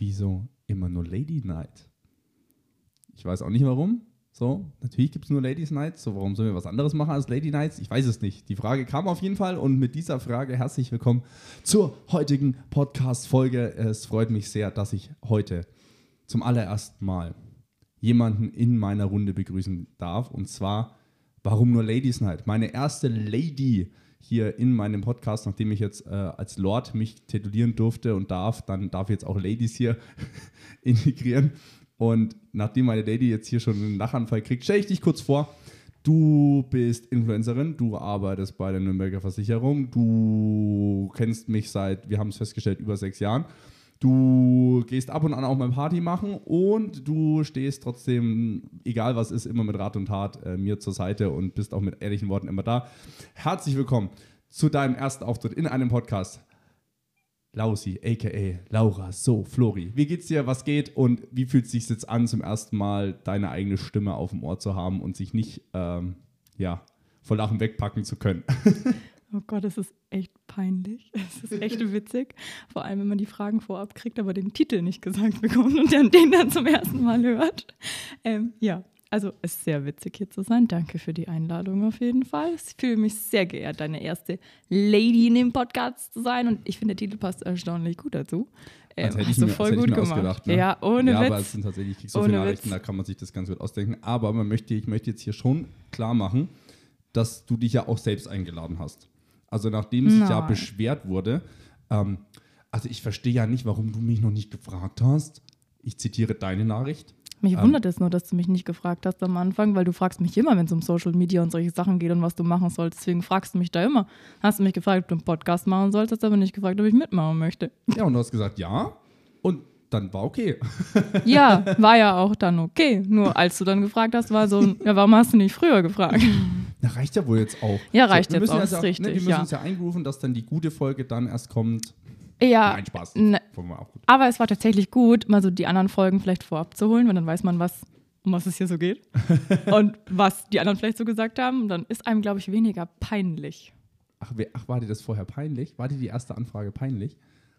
wieso immer nur Lady Night? Ich weiß auch nicht warum. So, natürlich gibt es nur Ladies Nights. So, warum sollen wir was anderes machen als Lady Nights? Ich weiß es nicht. Die Frage kam auf jeden Fall und mit dieser Frage herzlich willkommen zur heutigen Podcast-Folge. Es freut mich sehr, dass ich heute zum allerersten Mal jemanden in meiner Runde begrüßen darf. Und zwar, warum nur Ladies Night? Meine erste Lady hier in meinem Podcast, nachdem ich jetzt als Lord mich titulieren durfte und dann darf ich jetzt auch Ladies hier integrieren. Und nachdem meine Lady jetzt hier schon einen Lachanfall kriegt, stelle ich dich kurz vor. Du bist Influencerin, du arbeitest bei der Nürnberger Versicherung, du kennst mich seit, wir haben es festgestellt, über 6 Jahren. Du gehst ab und an auch mal Party machen und du stehst trotzdem, egal was ist, immer mit Rat und Tat mir zur Seite und bist auch mit ehrlichen Worten immer da. Herzlich willkommen zu deinem ersten Auftritt in einem Podcast. Lausi, a.k.a. Laura, so, Flori. Wie geht's dir, was geht und wie fühlt es sich jetzt an, zum ersten Mal deine eigene Stimme auf dem Ohr zu haben und sich nicht vor Lachen wegpacken zu können? Oh Gott, es ist echt peinlich. Es ist echt witzig. Vor allem, wenn man die Fragen vorab kriegt, aber den Titel nicht gesagt bekommt und den dann zum ersten Mal hört. Also es ist sehr witzig, hier zu sein. Danke für die Einladung auf jeden Fall. Ich fühle mich sehr geehrt, deine erste Lady in dem Podcast zu sein. Und ich finde, der Titel passt erstaunlich gut dazu. Hätte ich mir gemacht. Ausgedacht, ne? Ja, ohne Witz. Aber es sind tatsächlich, ich kriege so viele Nachrichten, da kann man sich das ganz gut ausdenken. Aber ich möchte jetzt hier schon klar machen, dass du dich ja auch selbst eingeladen hast. Also nachdem sich ja beschwert wurde, also ich verstehe ja nicht, warum du mich noch nicht gefragt hast. Ich zitiere deine Nachricht. Mich wundert es nur, dass du mich nicht gefragt hast am Anfang, weil du fragst mich immer, wenn es um Social Media und solche Sachen geht und was du machen sollst. Deswegen fragst du mich da immer. Hast du mich gefragt, ob du einen Podcast machen sollst, hast aber nicht gefragt, ob ich mitmachen möchte. Ja, und du hast gesagt, ja. Und dann war okay. Ja, war ja auch dann okay. Nur als du dann gefragt hast, war so, ja, warum hast du nicht früher gefragt? Na, reicht ja wohl jetzt auch. Ja, reicht jetzt auch, ist richtig. Wir müssen uns ja eingrooven, dass dann die gute Folge dann erst kommt. Ja, nein, Spaß. Aber es war tatsächlich gut, mal so die anderen Folgen vielleicht vorab zu holen, weil dann weiß man, um was es hier so geht und was die anderen vielleicht so gesagt haben. Und dann ist einem, glaube ich, weniger peinlich. Ach, war dir das vorher peinlich? War dir die erste Anfrage peinlich?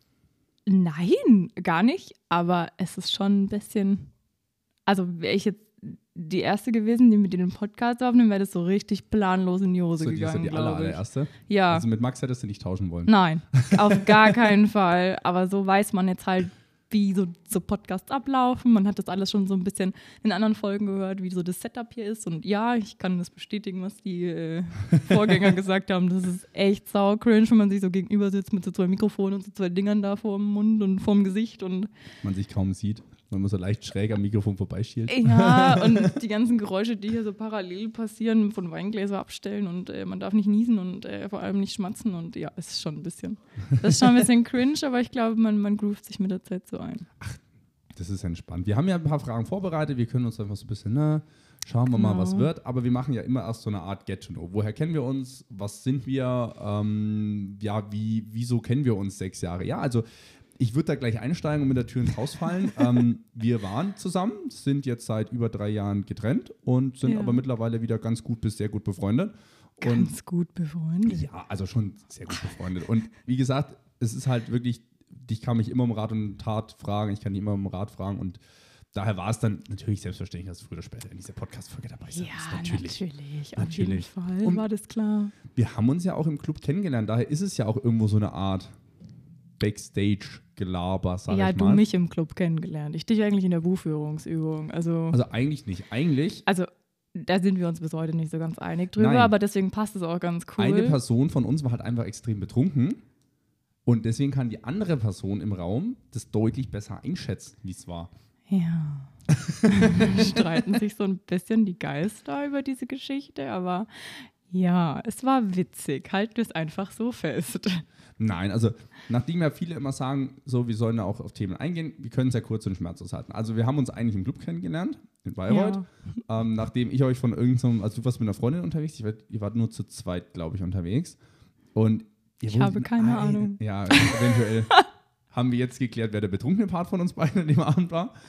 Nein, gar nicht. Aber es ist schon ein bisschen, also wäre ich jetzt die erste gewesen, die mit dem Podcast aufnehmen, wäre das so richtig planlos in die Hose gegangen, glaube ich. Allererste? Ja. Also mit Max hättest du nicht tauschen wollen? Nein, auf gar keinen Fall. Aber so weiß man jetzt halt, wie so Podcasts ablaufen. Man hat das alles schon so ein bisschen in anderen Folgen gehört, wie so das Setup hier ist. Und ja, ich kann das bestätigen, was die Vorgänger gesagt haben. Das ist echt sau cringe, wenn man sich so gegenüber sitzt mit so 2 Mikrofonen und so 2 Dingern da vor dem Mund und vorm Gesicht. Und man sich kaum sieht. Wenn man so leicht schräg am Mikrofon vorbeischielt. Ja, und die ganzen Geräusche, die hier so parallel passieren, von Weingläser abstellen und man darf nicht niesen und vor allem nicht schmatzen und ja, das ist schon ein bisschen cringe, aber ich glaube, man groovt sich mit der Zeit so ein. Ach, das ist entspannt. Wir haben ja ein paar Fragen vorbereitet, wir können uns einfach so ein bisschen, schauen wir mal, was wird, aber wir machen ja immer erst so eine Art Get to Know. Woher kennen wir uns? Was sind wir? Wieso kennen wir uns 6 Jahre? Ja, also ich würde da gleich einsteigen und mit der Tür ins Haus fallen. Wir waren zusammen, sind jetzt seit über 3 Jahren getrennt und sind aber mittlerweile wieder ganz gut bis sehr gut befreundet. Ganz gut befreundet? Ja, also schon sehr gut befreundet. Und wie gesagt, es ist halt wirklich, dich kann mich immer um Rat und Tat fragen, ich kann dich immer um Rat fragen und daher war es dann natürlich selbstverständlich, dass du früher oder später in dieser Podcast-Folge dabei sein wirst. Ja, natürlich. Auf jeden Fall und war das klar. Wir haben uns ja auch im Club kennengelernt, daher ist es ja auch irgendwo so eine Art Backstage-Gelaber, sag ich mal. Ja, du mich im Club kennengelernt. Ich dich eigentlich in der Buchführungsübung. Also eigentlich nicht. Also, da sind wir uns bis heute nicht so ganz einig drüber, aber deswegen passt es auch ganz cool. Eine Person von uns war halt einfach extrem betrunken und deswegen kann die andere Person im Raum das deutlich besser einschätzen, wie es war. Ja. Streiten sich so ein bisschen die Geister über diese Geschichte, aber ja, es war witzig. Halten wir es einfach so fest. Nein, also nachdem ja viele immer sagen, so, wir sollen da auch auf Themen eingehen, wir können es ja kurz und schmerzlos halten. Also wir haben uns eigentlich im Club kennengelernt, in Bayreuth, nachdem ich euch von irgendeinem, also du warst mit einer Freundin unterwegs, ihr wart nur zu zweit, glaube ich, unterwegs. Und ich habe keine Ahnung. Ja, eventuell haben wir jetzt geklärt, wer der betrunkene Part von uns beiden an dem Abend war.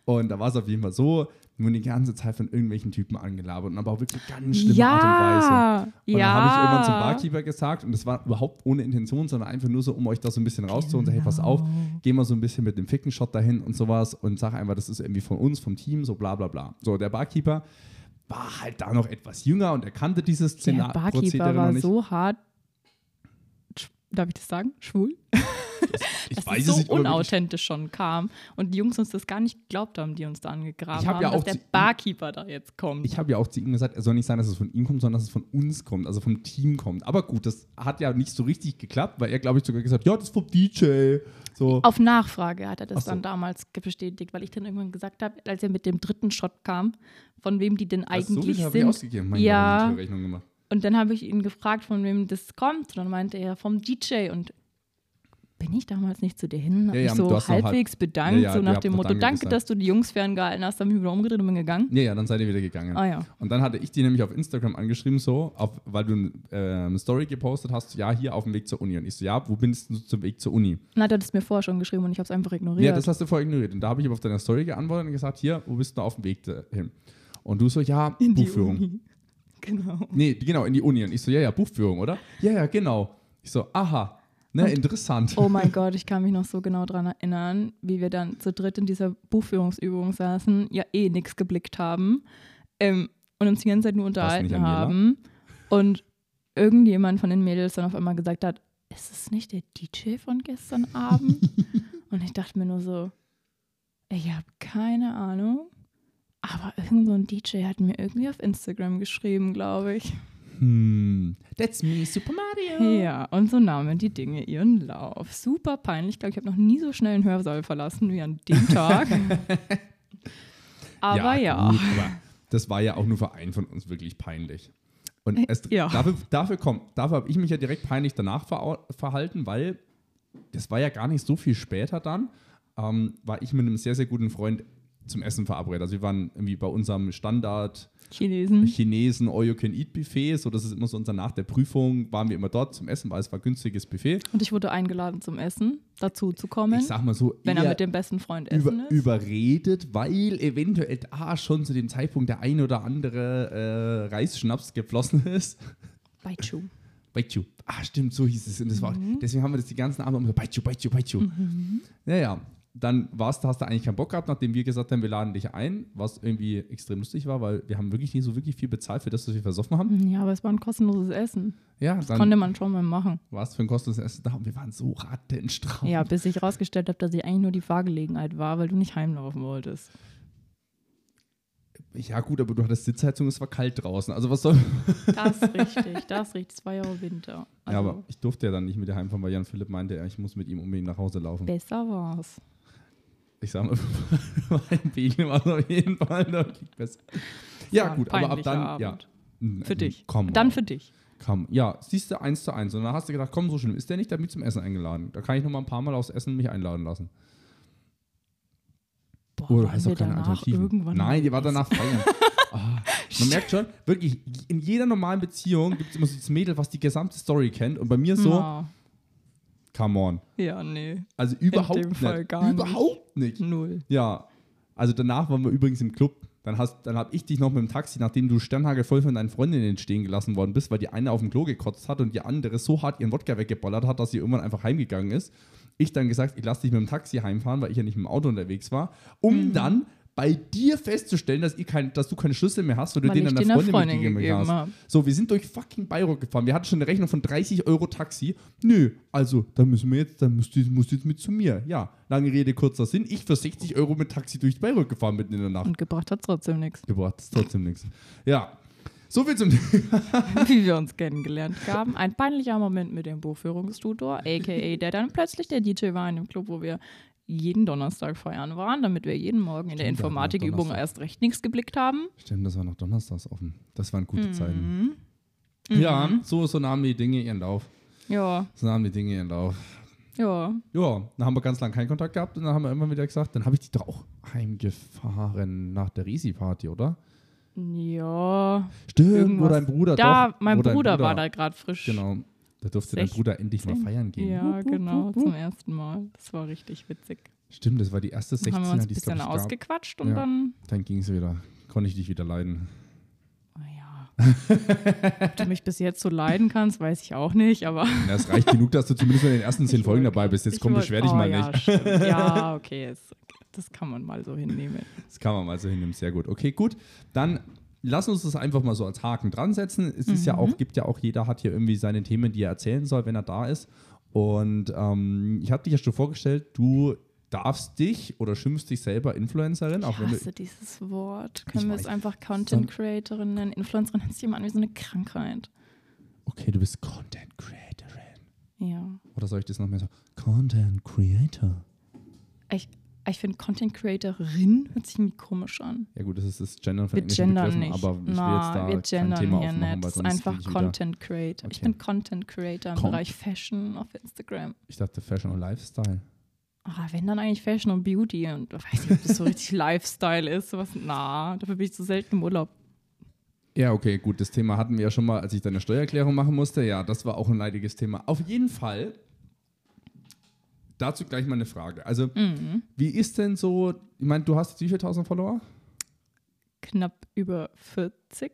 Und da war es auf jeden Fall so, nur die ganze Zeit von irgendwelchen Typen angelabert und aber auch wirklich ganz schlimme Art und Weise. Und dann habe ich irgendwann zum Barkeeper gesagt, und das war überhaupt ohne Intention, sondern einfach nur so, um euch da so ein bisschen rauszuholen, hey, pass auf, gehen wir so ein bisschen mit dem Ficken-Shot dahin und sowas und sag einfach, das ist irgendwie von uns, vom Team, so bla bla bla. So, der Barkeeper war halt da noch etwas jünger und er kannte dieses Der Barkeeper war so hart, darf ich das sagen? Schwul? Ich weiß es so unauthentisch schon kam und die Jungs uns das gar nicht geglaubt haben, die uns da angegraben haben, dass der Barkeeper da jetzt kommt. Ich habe ja auch zu ihm gesagt, er soll nicht sein, dass es von ihm kommt, sondern dass es von uns kommt, also vom Team kommt. Aber gut, das hat ja nicht so richtig geklappt, weil er, glaube ich, sogar gesagt hat, ja, das ist vom DJ. So. Auf Nachfrage hat er das dann damals bestätigt, weil ich dann irgendwann gesagt habe, als er mit dem 3. Shot kam, von wem die denn eigentlich sind. Ich ausgegeben. Mein ja. Gott, Rechnung gemacht. Und dann habe ich ihn gefragt, von wem das kommt. Und dann meinte er, vom DJ. Und bin ich damals nicht zu dir hin, habe mich so halbwegs bedankt, so nach dem Motto, danke, dass du die Jungs ferngehalten hast, dann bin ich wieder umgedreht und bin gegangen. Ja, dann seid ihr wieder gegangen. Ah, ja. Und dann hatte ich die nämlich auf Instagram angeschrieben, weil du eine Story gepostet hast, ja, hier auf dem Weg zur Uni. Und ich so, ja, wo bist du zum Weg zur Uni? Dann hat er das mir vorher schon geschrieben und ich habe es einfach ignoriert. Ja, das hast du vorher ignoriert. Und da habe ich auf deiner Story geantwortet und gesagt, hier, wo bist du auf dem Weg hin? Und du so, ja, in Buchführung. Die Uni. Genau. Nee, genau, in die Uni. Und ich so, ja, Buchführung, oder? Ja, genau. Ich so, aha. Ne, interessant. Oh mein Gott, ich kann mich noch so genau daran erinnern, wie wir dann zu dritt in dieser Buchführungsübung saßen, ja nichts geblickt haben und uns die ganze Zeit nur unterhalten haben. Und irgendjemand von den Mädels dann auf einmal gesagt hat, ist es nicht der DJ von gestern Abend? Und ich dachte mir nur so, ich habe keine Ahnung, aber irgend so ein DJ hat mir irgendwie auf Instagram geschrieben, glaube ich. That's me, Super Mario. Ja, und so nahmen die Dinge ihren Lauf. Super peinlich. Ich glaube, ich habe noch nie so schnell einen Hörsaal verlassen wie an dem Tag. Aber ja. Gut, aber das war ja auch nur für einen von uns wirklich peinlich. Und dafür habe ich mich ja direkt peinlich danach verhalten, weil das war ja gar nicht so viel später dann, war ich mit einem sehr, sehr guten Freund zum Essen verabredet. Also wir waren irgendwie bei unserem Standard Chinesen All-You-Can-Eat-Buffet, so das ist immer so nach der Prüfung waren wir immer dort zum Essen, weil es war ein günstiges Buffet. Und ich wurde eingeladen zum Essen, dazu zu kommen. Ich sag mal so, wenn er mit dem besten Freund essen ist. Überredet, weil eventuell da schon zu dem Zeitpunkt der ein oder andere Reisschnaps geflossen ist. Baichu. Stimmt, so hieß es. Und das war, deswegen haben wir das die ganzen Abend immer so Baichu. Ja. Dann hast du eigentlich keinen Bock gehabt, nachdem wir gesagt haben, wir laden dich ein, was irgendwie extrem lustig war, weil wir haben wirklich nicht so wirklich viel bezahlt für das, was wir versoffen haben. Ja, aber es war ein kostenloses Essen. Ja, das konnte man schon mal machen. Was für ein kostenloses Essen da und wir waren so rattenstramm. Ja, bis ich rausgestellt habe, dass ich eigentlich nur die Fahrgelegenheit war, weil du nicht heimlaufen wolltest. Ja gut, aber du hattest Sitzheizung, es war kalt draußen. Also was soll... Das ist richtig. Es war ja auch Winter. Also, ja, aber ich durfte ja dann nicht mit dir heimfahren, weil Jan Philipp meinte, ich muss mit ihm unbedingt nach Hause laufen. Besser war's. Ich sag mal, mein Pegel war auf jeden Fall deutlich besser. Ja, gut, aber ab dann, Abend. Ja. Für dich. Dann für dich. Ja, siehst du 1:1. Und dann hast du gedacht, komm, so schlimm ist der nicht, der hat mich zum Essen eingeladen. Da kann ich noch mal ein paar Mal aufs Essen mich einladen lassen. Boah, oh, du hast doch keine Alternativen. Nein, die war danach feiern. Man merkt schon, wirklich, in jeder normalen Beziehung gibt es immer so dieses Mädel, was die gesamte Story kennt. Und bei mir so, come on. Ja, nee. Also überhaupt nicht. Überhaupt nicht. Null. Ja, also danach waren wir übrigens im Club. Dann habe ich dich noch mit dem Taxi, nachdem du sternhagelvoll von deinen Freundinnen stehen gelassen worden bist, weil die eine auf dem Klo gekotzt hat und die andere so hart ihren Wodka weggebollert hat, dass sie irgendwann einfach heimgegangen ist. Ich dann gesagt, ich lasse dich mit dem Taxi heimfahren, weil ich ja nicht mit dem Auto unterwegs war, dann bei dir festzustellen, dass du keine Schlüssel mehr hast, weil du den an der Freundin mitgegeben hast. So, wir sind durch fucking Bayreuth gefahren. Wir hatten schon eine Rechnung von 30 € Taxi. Nö, also, dann musst du jetzt mit zu mir. Ja, lange Rede, kurzer Sinn. Ich für 60 € mit Taxi durch Bayreuth gefahren mitten in der Nacht. Und gebracht hat es trotzdem nichts. Ja, so viel zum Thema. Wie wir uns kennengelernt haben. Ein peinlicher Moment mit dem Buchführungstutor, a.k.a. der dann plötzlich der DJ war in dem Club, wo wir jeden Donnerstag feiern waren, damit wir jeden Morgen in der Informatikübung erst recht nichts geblickt haben. Stimmt, das war noch donnerstags offen. Das waren gute Zeiten. Ja, so nahmen die Dinge ihren Lauf. Ja. Ja, dann haben wir ganz lange keinen Kontakt gehabt und dann haben wir immer wieder gesagt, dann habe ich dich doch auch heimgefahren nach der Risi-Party, oder? Ja. Stimmt, wo dein Bruder mein Bruder war da gerade frisch. Genau. Da durfte dein Bruder endlich mal feiern gehen. Ja, genau, zum ersten Mal. Das war richtig witzig. Stimmt, das war die erste Dann haben wir 16er, uns ein die es, bisschen glaube ich, gab. ausgequatscht und Ja. dann, Dann ging es wieder. Konnte ich dich wieder leiden. naja, ob du mich bis jetzt so leiden kannst, weiß ich auch nicht, aber Ja, es reicht genug, dass du zumindest in den ersten 10 Folgen dabei bist. Jetzt komm, beschwer dich mal ja, nicht. Stimmt. Ja, okay, das kann man mal so hinnehmen. Das kann man mal so hinnehmen, sehr gut. Okay, gut. Dann lass uns das einfach mal so als Haken dran setzen. Es ist ja auch, gibt ja auch, jeder hat hier irgendwie seine Themen, die er erzählen soll, wenn er da ist. Und ich habe dich ja schon vorgestellt, du darfst dich oder schimpfst dich selber Influencerin. Auch Ich wenn du, hasse dieses Wort. Können wir es weiß. einfach Content Creatorin nennen? Influencerin hört sich immer an wie so eine Krankheit. okay, du bist Content Creatorin. Ja. Oder soll ich das noch mehr so? Content Creator. Ich finde Content Creatorin hört sich irgendwie komisch an. Ja gut, das ist das Gendern von Wir englischen gendern Begriffen, nicht. aber ich will wir jetzt da kein gendern Thema hier aufmachen, nicht. weil Das ist sonst einfach krieg ich wieder, Content Creator. Ich Okay. bin Content Creator im Con- Bereich Fashion auf Instagram. ich dachte Fashion und Lifestyle. Wenn dann eigentlich Fashion und Beauty und ich weiß nicht, ob das so richtig Lifestyle ist. Sowas, dafür bin ich zu selten im Urlaub. Ja, okay, gut, das Thema hatten wir ja schon mal, als ich deine Steuererklärung machen musste. Ja, das war auch ein leidiges Thema. Auf jeden Fall, dazu gleich mal eine Frage. Also, wie ist denn so, ich meine, du hast jetzt wie viele tausend Follower? Knapp über 40.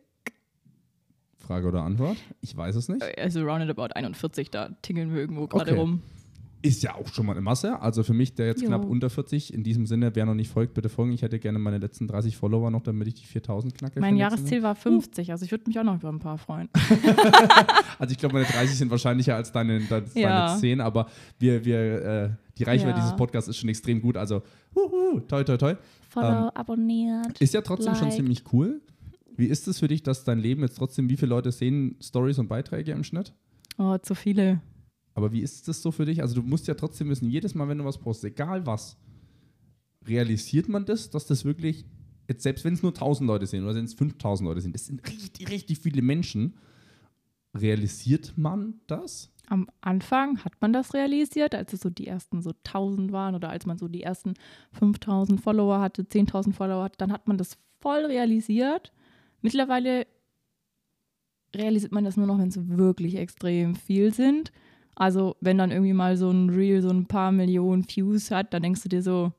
Frage oder Antwort? Ich weiß es nicht. Also roundabout 41, da tingeln wir irgendwo gerade Okay. rum. Ist ja auch schon mal eine Masse. Also für mich, der jetzt Jo. knapp unter 40, in diesem Sinne, wer noch nicht folgt, bitte folgen. Ich hätte gerne meine letzten 30 Follower noch, damit ich die 4000 knacke. Mein für nächsten Jahresziel war 50, also ich würde mich auch noch über ein paar freuen. Also ich glaube, meine 30 sind wahrscheinlicher als deine Ja. 10, aber die Reichweite Ja. dieses Podcasts ist schon extrem gut. Also, toi, toi, toi. Follow, abonniert. Ist ja trotzdem schon Like. ziemlich cool. Wie ist es für dich, dass dein Leben jetzt trotzdem, wie viele Leute sehen Stories und Beiträge im Schnitt? Oh, zu viele. Aber wie ist das so für dich? Also du musst ja trotzdem wissen, jedes Mal, wenn du was postest, egal was, realisiert man das, dass das wirklich, jetzt selbst wenn es nur 1000 Leute sind oder wenn es 5000 Leute sind, das sind richtig, richtig viele Menschen. Realisiert man das? Am Anfang hat man das realisiert, als es so die ersten so 1000 waren oder als man so die ersten 5000 Follower hatte, 10.000 Follower hatte, dann hat man das voll realisiert. Mittlerweile realisiert man das nur noch, wenn es wirklich extrem viel sind. Also wenn dann irgendwie mal so ein Reel so ein paar Millionen Views hat, dann denkst du dir so,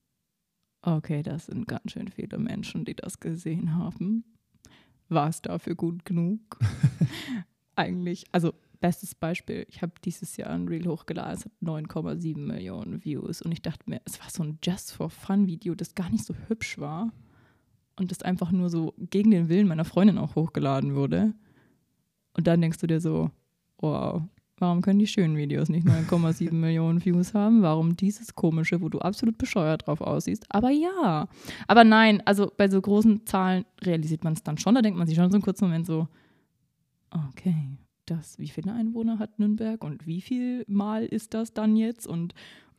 okay, das sind ganz schön viele Menschen, die das gesehen haben. War es dafür gut genug? Eigentlich, also bestes Beispiel, ich habe dieses Jahr ein Reel hochgeladen, es hat 9,7 Millionen Views und ich dachte mir, es war so ein Just-for-Fun-Video, das gar nicht so hübsch war und das einfach nur so gegen den Willen meiner Freundin auch hochgeladen wurde. Und dann denkst du dir so, wow, warum können die schönen Videos nicht 9,7 Millionen Views haben? Warum dieses komische, wo du absolut bescheuert drauf aussiehst? Aber ja. Aber nein, also bei so großen Zahlen realisiert man es dann schon. Da denkt man sich schon so einen kurzen Moment so, okay, wie viele Einwohner hat Nürnberg und wie viel Mal ist das dann jetzt? Und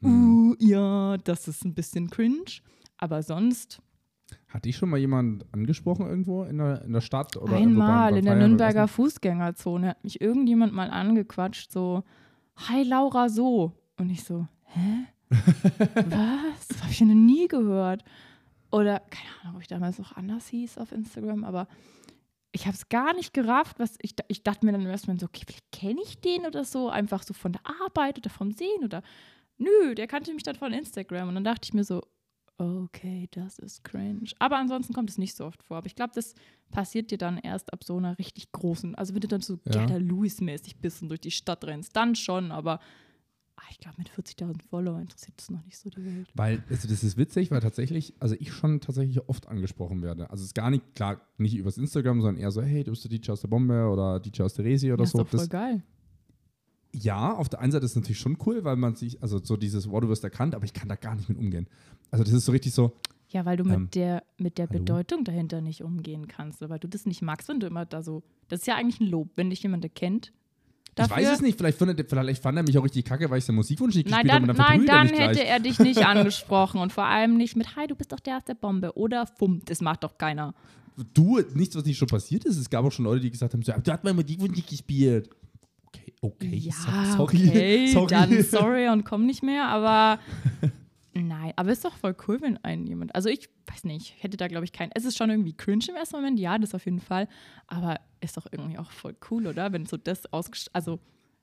ja, das ist ein bisschen cringe. Aber sonst Hat dich schon mal jemand angesprochen irgendwo in der Stadt? Oder einmal in der Feiern oder Nürnberger Essen? Fußgängerzone hat mich irgendjemand mal angequatscht, so, hi Laura, so. Und ich so, hä? Was? Das habe ich ja noch nie gehört. Oder, keine Ahnung, ob ich damals noch anders hieß auf Instagram, aber ich habe es gar nicht gerafft, ich dachte mir dann im ersten Moment so, okay, vielleicht kenne ich den oder so, einfach so von der Arbeit oder vom Sehen oder, nö, der kannte mich dann von Instagram. Und dann dachte ich mir so, okay, das ist cringe. Aber ansonsten kommt es nicht so oft vor. Aber ich glaube, das passiert dir dann erst ab so einer richtig großen, also wenn du dann so Ja. Gerda Lewis-mäßig bist und durch die Stadt rennst, dann schon, aber ich glaube, mit 40.000 Follower interessiert das noch nicht so die Welt. Weil, also das ist witzig, weil ich schon tatsächlich oft angesprochen werde. Also es ist gar nicht, klar, nicht übers Instagram, sondern eher so, hey, du bist der DJ aus der Bombe oder DJ aus der Resi oder Das ist so. doch voll geil. Ja, auf der einen Seite ist es natürlich schon cool, weil man sich, also so dieses, wow, du wirst erkannt, aber ich kann da gar nicht mit umgehen. Also das ist so richtig so, Ja, weil du mit der hallo? Bedeutung dahinter nicht umgehen kannst, weil du das nicht magst, wenn du immer da so, das ist ja eigentlich ein Lob, wenn dich jemand erkennt. ich weiß es nicht, vielleicht fand er mich auch richtig kacke, weil ich seinen Musikwunsch nicht Nein, gespielt habe dann, und dann verprügelt er mich hätte gleich. er dich nicht angesprochen und vor allem nicht mit, hi, du bist doch der aus der Bombe oder Fumm, das macht doch keiner. Du, nichts, was nicht schon passiert ist. Es gab auch schon Leute, die gesagt haben, so, du hast meinen Musikwunsch nicht gespielt. Okay, Ja, sorry. okay, sorry. dann sorry und komm nicht mehr, aber nein, aber ist doch voll cool, wenn einen jemand, also ich weiß nicht, ich hätte da glaube ich es ist schon irgendwie cringe im ersten Moment, ja, das auf jeden Fall, aber ist doch irgendwie auch voll cool, oder? Wenn so das also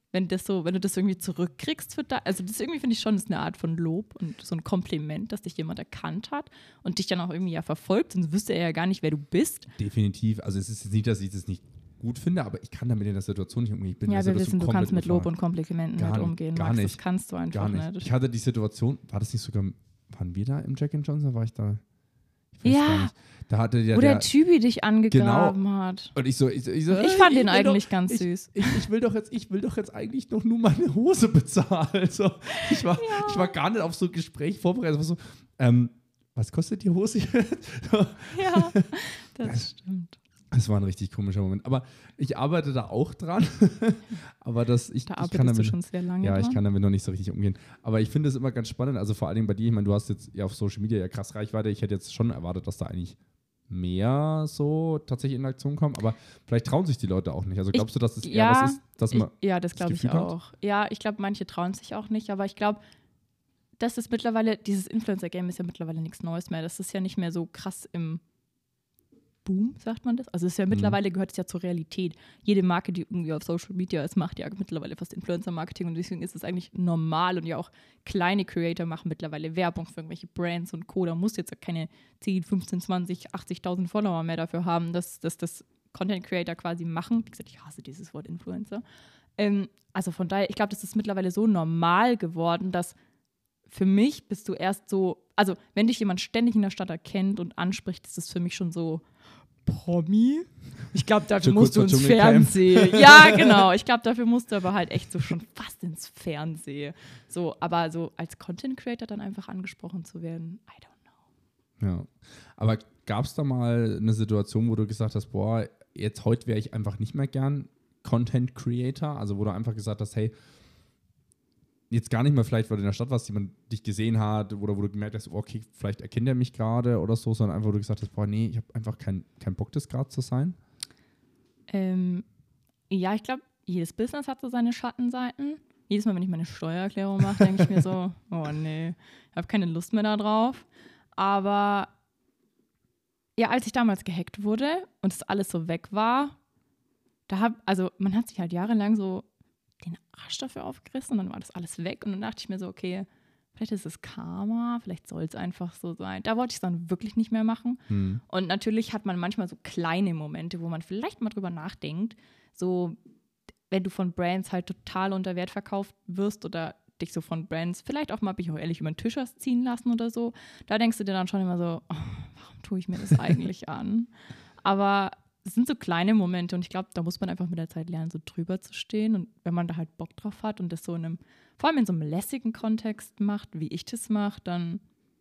wenn du das irgendwie zurückkriegst für da, also das irgendwie finde ich schon, ist eine Art von Lob und so ein Kompliment, dass dich jemand erkannt hat und dich dann auch irgendwie ja verfolgt, sonst wüsste er ja gar nicht, wer du bist. Definitiv. Also es ist jetzt nicht, dass ich das nicht gut finde, aber ich kann damit in der Situation nicht umgehen. Ich bin Ja, wir wissen, du kannst mit Lob überfahren. und Komplimenten nicht umgehen, gar Max, nicht. das kannst du einfach Gar nicht. nicht. Ich hatte die Situation, waren wir da im Jack & Johnson? War ich da? Ich weiß gar Ja, nicht. Da hatte ja wo der Typi dich angegraben hat. Und ich fand den eigentlich ganz süß. Ich will doch jetzt eigentlich doch nur meine Hose bezahlen. So, ich war gar nicht auf so ein Gespräch vorbereitet. Ich war so, was kostet die Hose jetzt? Ja, das stimmt. Das war ein richtig komischer Moment. Aber ich arbeite da auch dran. Aber Da ich kann arbeitest du damit, schon sehr lange ja, dran. ich kann damit noch nicht so richtig umgehen. Aber ich finde es immer ganz spannend. Also vor allen Dingen bei dir, ich meine, du hast jetzt ja auf Social Media ja krass Reichweite. Ich hätte jetzt schon erwartet, dass da eigentlich mehr so tatsächlich in Aktion kommen. Aber vielleicht trauen sich die Leute auch nicht. Also glaubst du, dass es eher was ist, dass man ja, das glaube ich Gefühl hat? auch. Ja, ich glaube, manche trauen sich auch nicht. Aber ich glaube, das ist mittlerweile, dieses Influencer-Game ist ja mittlerweile nichts Neues mehr. Das ist ja nicht mehr so krass im Boom, sagt man das? Also es ist ja mittlerweile, gehört es ja zur Realität. Jede Marke, die irgendwie auf Social Media ist, macht ja mittlerweile fast Influencer-Marketing und deswegen ist es eigentlich normal und ja auch kleine Creator machen mittlerweile Werbung für irgendwelche Brands und Co. Da muss jetzt keine 10, 15, 20, 80.000 Follower mehr dafür haben, dass das Content-Creator quasi machen. Wie gesagt, ich hasse dieses Wort Influencer. Also von daher, ich glaube, das ist mittlerweile so normal geworden, dass für mich bist du erst so, also wenn dich jemand ständig in der Stadt erkennt und anspricht, ist das für mich schon so Promi. Ich glaube, dafür musst du ins Fernsehen. Ja, genau. Ich glaube, dafür musst du aber halt echt so schon fast ins Fernsehen. So, aber so als Content Creator dann einfach angesprochen zu werden, I don't know. Ja, aber gab es da mal eine Situation, wo du gesagt hast, boah, heute wäre ich einfach nicht mehr gern Content Creator, also wo du einfach gesagt hast, hey, jetzt gar nicht mehr vielleicht, weil du in der Stadt warst, jemand dich gesehen hat oder wo du gemerkt hast, okay, vielleicht erkennt er mich gerade oder so, sondern einfach, wo du gesagt hast, boah, nee, ich habe einfach keinen Bock, das gerade zu sein? Ja, ich glaube, jedes Business hat so seine Schattenseiten. Jedes Mal, wenn ich meine Steuererklärung mache, denke ich mir so, oh nee, ich habe keine Lust mehr da drauf. Aber ja, als ich damals gehackt wurde und das alles so weg war, also man hat sich halt jahrelang so den Arsch dafür aufgerissen und dann war das alles weg und dann dachte ich mir so, okay, vielleicht ist es Karma, vielleicht soll es einfach so sein. Da wollte ich es dann wirklich nicht mehr machen. Und natürlich hat man manchmal so kleine Momente, wo man vielleicht mal drüber nachdenkt, so wenn du von Brands halt total unter Wert verkauft wirst oder dich so von Brands vielleicht auch mal, bin ich auch ehrlich, über den Tisch hast ziehen lassen oder so, da denkst du dir dann schon immer so, oh, warum tue ich mir das eigentlich an? Aber es sind so kleine Momente und ich glaube, da muss man einfach mit der Zeit lernen, so drüber zu stehen und wenn man da halt Bock drauf hat und das so vor allem in so einem lässigen Kontext macht, wie ich das mache, dann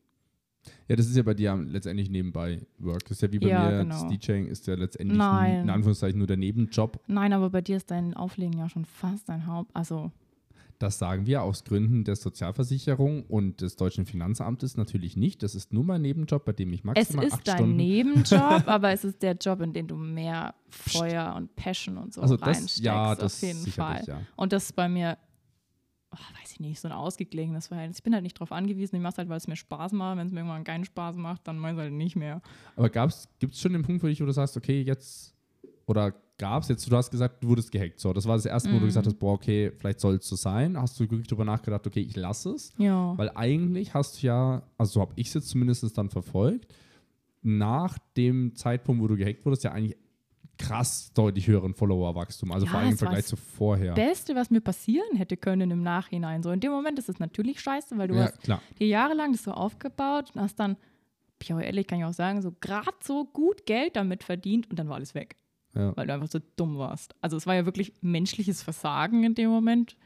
Ja, das ist ja bei dir letztendlich nebenbei Work. Das ist ja wie bei mir, genau. Das DJing ist ja letztendlich in Anführungszeichen nur der Nebenjob. Nein, aber bei dir ist dein Auflegen ja schon fast dein also Das sagen wir aus Gründen der Sozialversicherung und des deutschen Finanzamtes natürlich nicht. Das ist nur mein Nebenjob, bei dem ich maximal 8 Stunden... Es ist dein Nebenjob, aber es ist der Job, in den du mehr Feuer und Passion und so reinsteckst, auf jeden Fall. Ja. Und das ist bei mir, weiß ich nicht, so ein ausgeglichenes Verhältnis. Ich bin halt nicht drauf angewiesen, ich mache es halt, weil es mir Spaß macht. Wenn es mir irgendwann keinen Spaß macht, dann mache ich es halt nicht mehr. Aber gibt es schon den Punkt für dich, wo du sagst, okay, jetzt... Oder gab es jetzt, du hast gesagt, du wurdest gehackt. So, das war das erste Mal, wo du gesagt hast, boah, okay, vielleicht soll es so sein. Hast du wirklich drüber nachgedacht, okay, ich lasse es? Ja. Weil eigentlich hast du ja, also so habe ich es jetzt zumindest dann verfolgt, nach dem Zeitpunkt, wo du gehackt wurdest, ja eigentlich krass deutlich höheren Follower-Wachstum. Also vor allem im Vergleich zu vorher. Das Beste, was mir passieren hätte können im Nachhinein. So in dem Moment ist es natürlich scheiße, weil du hast dir jahrelang das so aufgebaut und hast dann, ja, ehrlich kann ich auch sagen, so gerade so gut Geld damit verdient und dann war alles weg. Ja. Weil du einfach so dumm warst. Also es war ja wirklich menschliches Versagen in dem Moment.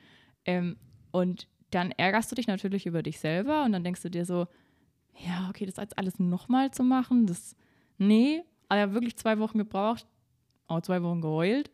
Und dann ärgerst du dich natürlich über dich selber und dann denkst du dir so, ja, okay, das jetzt alles nochmal zu machen, nee, aber ja wirklich 2 Wochen gebraucht, auch 2 Wochen geheult,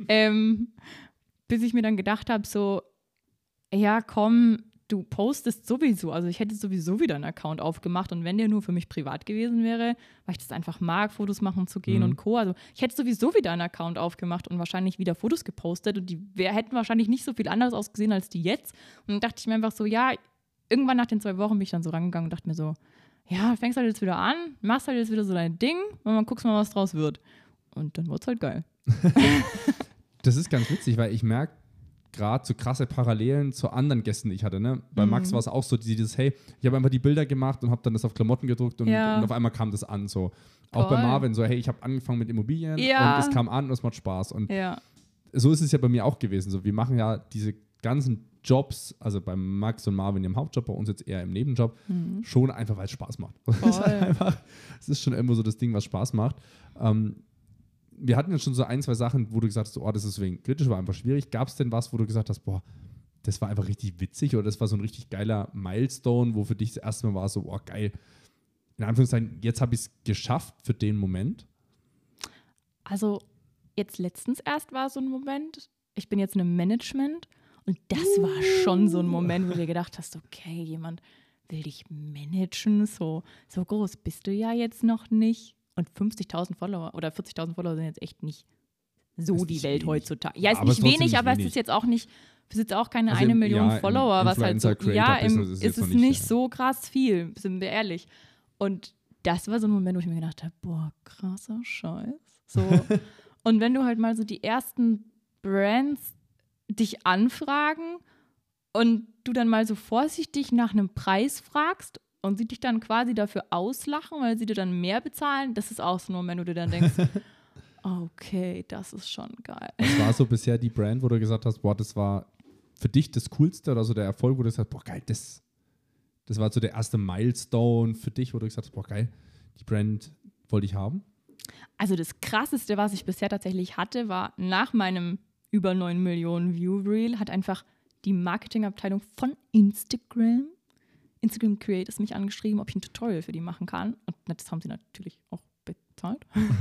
bis ich mir dann gedacht habe, so, ja, komm, du postest sowieso, also ich hätte sowieso wieder einen Account aufgemacht und wenn der nur für mich privat gewesen wäre, weil ich das einfach mag, Fotos machen zu gehen und Co. Also ich hätte sowieso wieder einen Account aufgemacht und wahrscheinlich wieder Fotos gepostet und die hätten wahrscheinlich nicht so viel anders ausgesehen als die jetzt. Und dann dachte ich mir einfach so, ja, irgendwann nach den 2 Wochen bin ich dann so rangegangen und dachte mir so, ja, fängst halt jetzt wieder an, machst halt jetzt wieder so dein Ding und dann guckst mal, was draus wird. Und dann wird's halt geil. Das ist ganz witzig, weil ich merke, gerade so krasse Parallelen zu anderen Gästen, die ich hatte. Ne? Bei Max war es auch so, dieses, hey, ich habe einfach die Bilder gemacht und habe dann das auf Klamotten gedruckt und auf einmal kam das an. So. Auch bei Marvin so, hey, ich habe angefangen mit Immobilien und es kam an und es macht Spaß. Und so ist es ja bei mir auch gewesen. So, wir machen ja diese ganzen Jobs, also bei Max und Marvin im Hauptjob, bei uns jetzt eher im Nebenjob, schon einfach, weil es Spaß macht. Es ist schon immer so das Ding, was Spaß macht. Wir hatten jetzt schon so 1, 2 Sachen, wo du gesagt hast, oh, das ist deswegen kritisch, war einfach schwierig. Gab es denn was, wo du gesagt hast, boah, das war einfach richtig witzig oder das war so ein richtig geiler Milestone, wo für dich das erste Mal war so, boah, geil. In Anführungszeichen, jetzt habe ich es geschafft für den Moment? Also jetzt letztens erst war so ein Moment, ich bin jetzt in einem Management und das war schon so ein Moment, wo du dir gedacht hast, okay, jemand will dich managen, so groß bist du ja jetzt noch nicht. Und 50.000 Follower oder 40.000 Follower sind jetzt echt nicht so die Welt heutzutage. Ja, ist nicht wenig, aber es ist jetzt auch nicht, es ist jetzt auch keine 1 Million Follower, was halt so, ist es nicht so krass viel, sind wir ehrlich. Und das war so ein Moment, wo ich mir gedacht habe, boah, krasser Scheiß. So. Und wenn du halt mal so die ersten Brands dich anfragen und du dann mal so vorsichtig nach einem Preis fragst und sie dich dann quasi dafür auslachen, weil sie dir dann mehr bezahlen, das ist auch so ein Moment, wo du dann denkst, okay, das ist schon geil. Was war so bisher die Brand, wo du gesagt hast, boah, das war für dich das Coolste oder so der Erfolg, wo du gesagt hast, boah, geil, das war so der erste Milestone für dich, wo du gesagt hast, boah, geil, die Brand wollte ich haben? Also das Krasseste, was ich bisher tatsächlich hatte, war nach meinem über 9 Millionen View-Reel, hat einfach die Marketingabteilung von Instagram Creators mich angeschrieben, ob ich ein Tutorial für die machen kann. Und das haben sie natürlich auch bezahlt.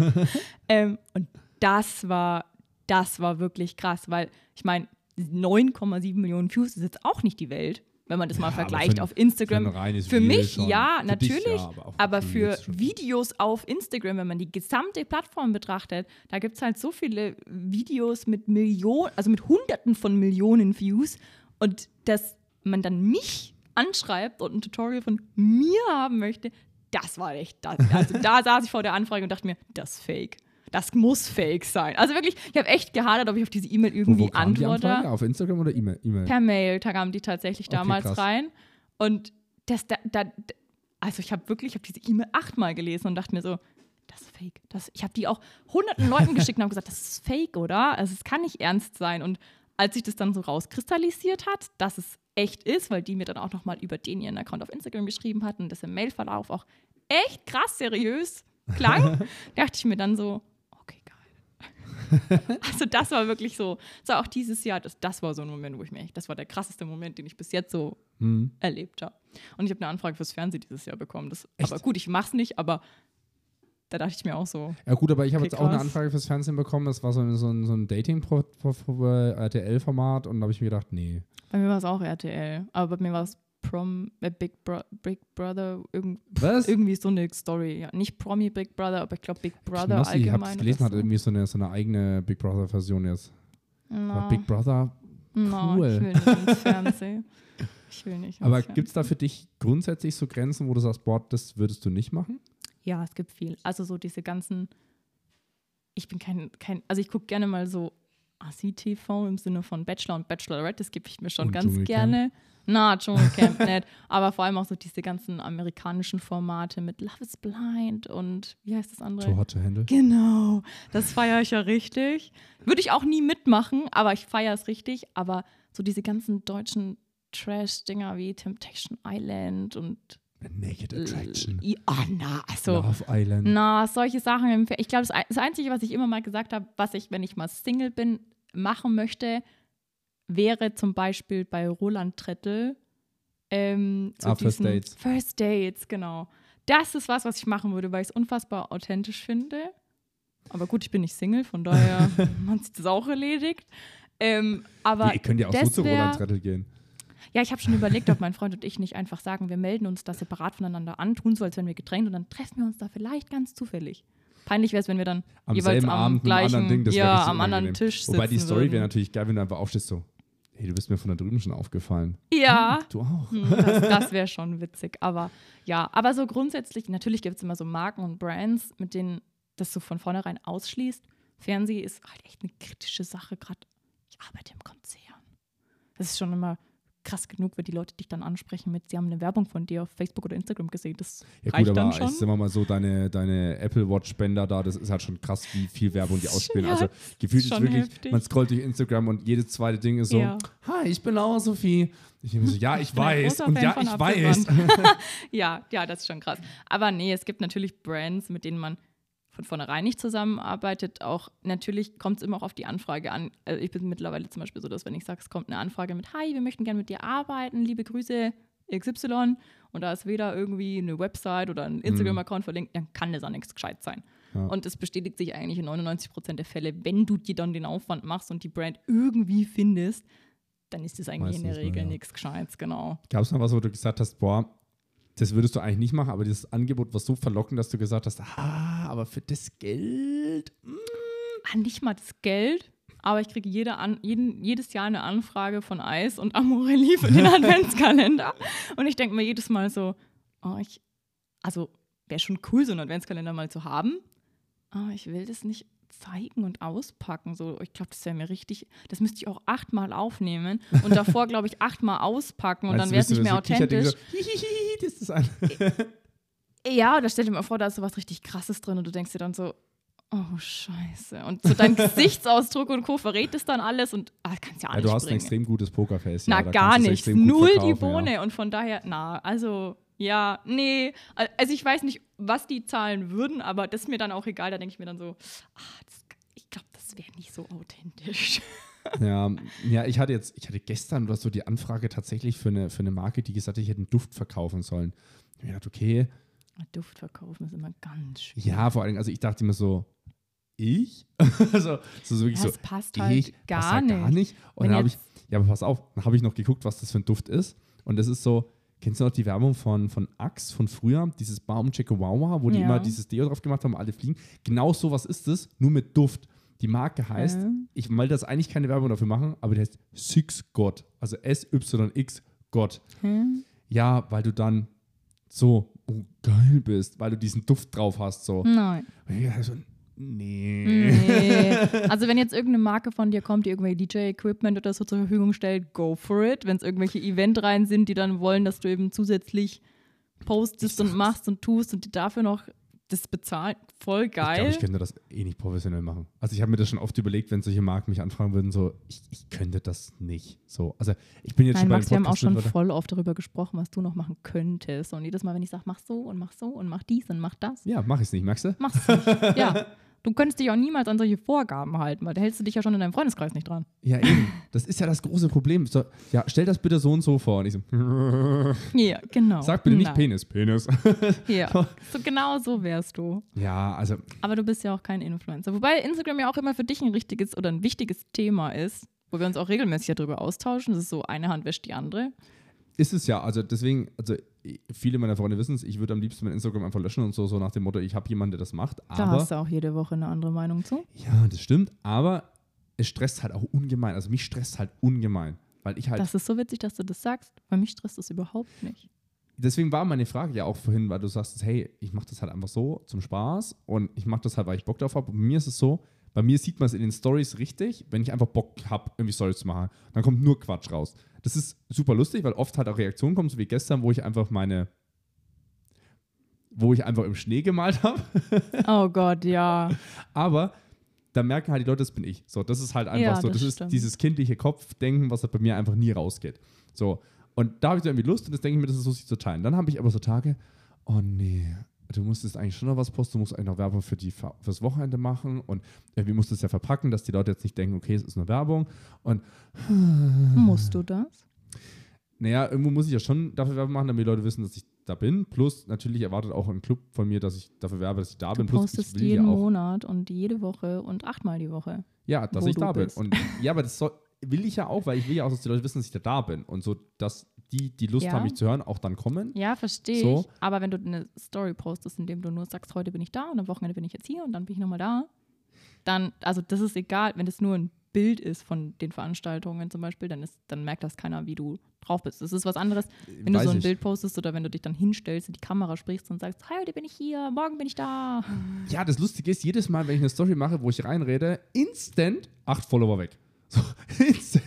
Und das war wirklich krass, weil ich meine, 9,7 Millionen Views ist jetzt auch nicht die Welt, wenn man das mal vergleicht auf Instagram. Für mich, schon. Ja, für natürlich, dich, ja, aber für Videos auf Instagram, wenn man die gesamte Plattform betrachtet, da gibt es halt so viele Videos mit Millionen, also mit Hunderten von Millionen Views und dass man dann mich anschreibt und ein Tutorial von mir haben möchte, das war echt, also da saß ich vor der Anfrage und dachte mir, das ist fake. Das muss fake sein. Also wirklich, ich habe echt gehadert, ob ich auf diese E-Mail irgendwie antworte. Die auf Instagram oder E-Mail? Per Mail, da kamen die tatsächlich damals rein. Und also ich habe diese E-Mail 8-mal gelesen und dachte mir so, das ist fake. Ich habe die auch hunderten Leuten geschickt und habe gesagt, das ist fake, oder? Also es kann nicht ernst sein. Und als sich das dann so rauskristallisiert hat, dass es echt ist, weil die mir dann auch nochmal über ihren Account auf Instagram geschrieben hatten und das im Mailverlauf auch echt krass seriös klang, dachte ich mir dann so, okay, geil. Also das war wirklich so auch dieses Jahr, das war so ein Moment, wo ich mir das war der krasseste Moment, den ich bis jetzt so erlebt habe. Und ich habe eine Anfrage fürs Fernsehen dieses Jahr bekommen. Aber gut, ich mach's nicht, aber da dachte ich mir auch so. Ja gut, aber ich habe jetzt auch eine Anfrage fürs Fernsehen bekommen. Das war so ein Dating-RTL-Format und da habe ich mir gedacht, nee. Bei mir war es auch RTL, aber bei mir war es Big Brother, irgendwie so eine Story. Ja, nicht Promi Big Brother, aber ich glaube Big Brother allgemein. Ich habe es gelesen, hat irgendwie so eine eigene Big Brother-Version jetzt. No. Big Brother, cool. No, ich will nicht ins Fernsehen. Aber gibt es da für dich grundsätzlich so Grenzen, wo du sagst, boah, das würdest du nicht machen? Ja, es gibt viel. Also so diese ganzen, ich bin also ich gucke gerne mal so Assi-TV im Sinne von Bachelor und Bachelorette, das gebe ich mir schon ganz gerne. Na, Dschungelcamp nicht. Aber vor allem auch so diese ganzen amerikanischen Formate mit Love is Blind und wie heißt das andere? Too Hot to Handle. Genau, das feiere ich ja richtig. Würde ich auch nie mitmachen, aber ich feiere es richtig. Aber so diese ganzen deutschen Trash-Dinger wie Temptation Island und Naked Attraction. Love Island. Solche Sachen. Ich glaube, das Einzige, was ich immer mal gesagt habe, was ich, wenn ich mal Single bin, machen möchte, wäre zum Beispiel bei Roland Trettel First Dates. First Dates, genau. Das ist was ich machen würde, weil ich es unfassbar authentisch finde. Aber gut, ich bin nicht Single, von daher hat sich das auch erledigt. Aber ihr könnt ja auch so zu Roland Trettel gehen. Ja, ich habe schon überlegt, ob mein Freund und ich nicht einfach sagen, wir melden uns da separat voneinander an, tun so, als wären wir getrennt und dann treffen wir uns da vielleicht ganz zufällig. Peinlich wäre es, wenn wir dann jeweils am gleichen, am anderen Tisch sitzen. Wobei die Story wäre natürlich geil, wenn du einfach aufstehst so, hey, du bist mir von da drüben schon aufgefallen. Ja. Du auch. Das wäre schon witzig. Aber ja, aber so grundsätzlich, natürlich gibt es immer so Marken und Brands, mit denen das so von vornherein ausschließt. Fernsehen ist halt echt eine kritische Sache, gerade ich arbeite im Konzern. das ist schon immer krass genug, wenn die Leute dich dann ansprechen mit, sie haben eine Werbung von dir auf Facebook oder Instagram gesehen. Das reicht dann schon. Sagen wir mal so, deine Apple Watch-Bänder da, das ist halt schon krass, wie viel Werbung die ausspielen. Ja, also gefühlt ist wirklich, heftig. man scrollt durch Instagram und jedes zweite Ding ist so, hi, ich bin Laura Sophie. Ich denke mir so, ja, ich weiß. Und ja, ich weiß. ja, das ist schon krass. Aber nee, es gibt natürlich Brands, mit denen man von vornherein nicht zusammenarbeitet. Auch natürlich kommt es immer auch auf die Anfrage an. Also ich bin mittlerweile zum Beispiel so, dass wenn ich sage, es kommt eine Anfrage mit, hi, wir möchten gerne mit dir arbeiten, liebe Grüße, XY, und da ist weder irgendwie eine Website oder ein Instagram-Account verlinkt, dann kann das auch nichts gescheit sein. Ja. Und es bestätigt sich eigentlich in 99% der Fälle, wenn du dir dann den Aufwand machst und die Brand irgendwie findest, dann ist das eigentlich in der Regel nichts Gescheites, genau. Gab es noch was, wo du gesagt hast, boah, das würdest du eigentlich nicht machen, aber dieses Angebot war so verlockend, dass du gesagt hast, aber für das Geld? Nicht mal das Geld, aber ich kriege jedes Jahr eine Anfrage von Eis und Amorelie für den Adventskalender. Und ich denke mir jedes Mal so, wäre schon cool, so einen Adventskalender mal zu haben, aber ich will das nicht zeigen und auspacken. So, ich glaube, das wäre mir richtig, das müsste ich auch 8-mal aufnehmen und davor, glaube ich, 8-mal auspacken und dann wäre es nicht mehr authentisch. Das ist das Ja, da stell dir mal vor, da ist so was richtig Krasses drin und du denkst dir dann so, oh, scheiße. Und so dein Gesichtsausdruck und Co. verrät es dann alles und kannst ja auch nicht du hast bringen. ein extrem gutes Pokerface. Na, gar nicht. Null die Bohne. Ja. Und von daher, also ich weiß nicht, was die zahlen würden, aber das ist mir dann auch egal. Da denke ich mir dann so, ich glaube, das wäre nicht so authentisch. Ja, ich hatte gestern oder so die Anfrage tatsächlich für eine Marke, die gesagt hat, ich hätte einen Duft verkaufen sollen. Ich habe gedacht, okay. Duft verkaufen ist immer ganz schwierig. Ja, vor allem, also ich dachte immer so, ich? also wirklich das passt halt gar nicht. Und dann habe ich, aber pass auf, dann habe ich noch geguckt, was das für ein Duft ist. Und das ist so, kennst du noch die Werbung von Axe von früher? Dieses Baumchecke Wawa, wo die immer dieses Deo drauf gemacht haben, alle fliegen. Genau sowas ist es, nur mit Duft. Die Marke heißt, ich wollte das eigentlich keine Werbung dafür machen, aber die heißt Syx God. Also SYX God. Ja, weil du dann so geil bist, weil du diesen Duft drauf hast. So. Nein. Also, nee. Also wenn jetzt irgendeine Marke von dir kommt, die irgendwelche DJ-Equipment oder so zur Verfügung stellt, go for it. Wenn es irgendwelche Eventreihen sind, die dann wollen, dass du eben zusätzlich postest und machst und tust und die dafür noch das bezahlt, voll geil. Ich glaube, ich könnte das nicht professionell machen. Also ich habe mir das schon oft überlegt, wenn solche Marken mich anfragen würden, so, ich könnte das nicht. So, also ich bin jetzt schon bei Max, wir haben auch schon voll oft darüber gesprochen, was du noch machen könntest. Und jedes Mal, wenn ich sage, mach so und mach dies und mach das. Ja, mach ich es nicht, merkst du? Machst du nicht, ja. Du könntest dich auch niemals an solche Vorgaben halten, weil da hältst du dich ja schon in deinem Freundeskreis nicht dran. Ja, eben. Das ist ja das große Problem. So, ja, stell das bitte so und so vor. Und ich so, ja, genau. Sag bitte nicht Penis. Ja, so genau so wärst du. Ja, also. Aber du bist ja auch kein Influencer. Wobei Instagram ja auch immer für dich ein richtiges oder ein wichtiges Thema ist, wo wir uns auch regelmäßig darüber austauschen. Das ist so, eine Hand wäscht die andere. Ist es ja, also deswegen, viele meiner Freunde wissen es, ich würde am liebsten mein Instagram einfach löschen und so nach dem Motto, ich habe jemanden, der das macht. Aber, da hast du auch jede Woche eine andere Meinung zu. Ja, das stimmt, aber es stresst halt auch ungemein. Also mich stresst halt ungemein, weil ich halt... Das ist so witzig, dass du das sagst, weil mich stresst das überhaupt nicht. Deswegen war meine Frage ja auch vorhin, weil du sagst, hey, ich mache das halt einfach so zum Spaß und ich mache das halt, weil ich Bock drauf habe. Und bei mir ist es so, bei mir sieht man es in den Stories richtig, wenn ich einfach Bock habe, irgendwie Stories zu machen, dann kommt nur Quatsch raus. Das ist super lustig, weil oft halt auch Reaktionen kommen, so wie gestern, wo ich einfach im Schnee gemalt habe. Oh Gott, ja. Aber da merken halt die Leute, das bin ich. So, das ist halt einfach so, das ist dieses kindliche Kopfdenken, was halt bei mir einfach nie rausgeht. So, und da habe ich dann irgendwie Lust und das denke ich mir, das ist lustig zu teilen. Dann habe ich aber so Tage, oh nee, du musstest eigentlich schon noch was posten, du musst eigentlich noch Werbung fürs Wochenende machen und irgendwie musst du es ja verpacken, dass die Leute jetzt nicht denken, okay, es ist eine Werbung. Und musst du das? Naja, irgendwo muss ich ja schon dafür Werbung machen, damit die Leute wissen, dass ich da bin. Plus natürlich erwartet auch ein Club von mir, dass ich dafür werbe, dass ich da bin. Du postest jeden Monat und jede Woche und 8-mal die Woche. Ja, dass ich da bin. Und ja, aber das will ich ja auch, weil ich will ja auch, dass die Leute wissen, dass ich da bin. Und so, dass die Lust haben, mich zu hören, auch dann kommen. Ja, verstehe ich. Aber wenn du eine Story postest, indem du nur sagst, heute bin ich da und am Wochenende bin ich jetzt hier und dann bin ich nochmal da, dann, also das ist egal, wenn das nur ein Bild ist von den Veranstaltungen zum Beispiel, dann merkt das keiner, wie du drauf bist. Das ist was anderes, wenn du so ein Bild postest oder wenn du dich dann hinstellst, in die Kamera sprichst und sagst, hi, heute bin ich hier, morgen bin ich da. Ja, das Lustige ist, jedes Mal, wenn ich eine Story mache, wo ich reinrede, instant 8 Follower weg. So, instant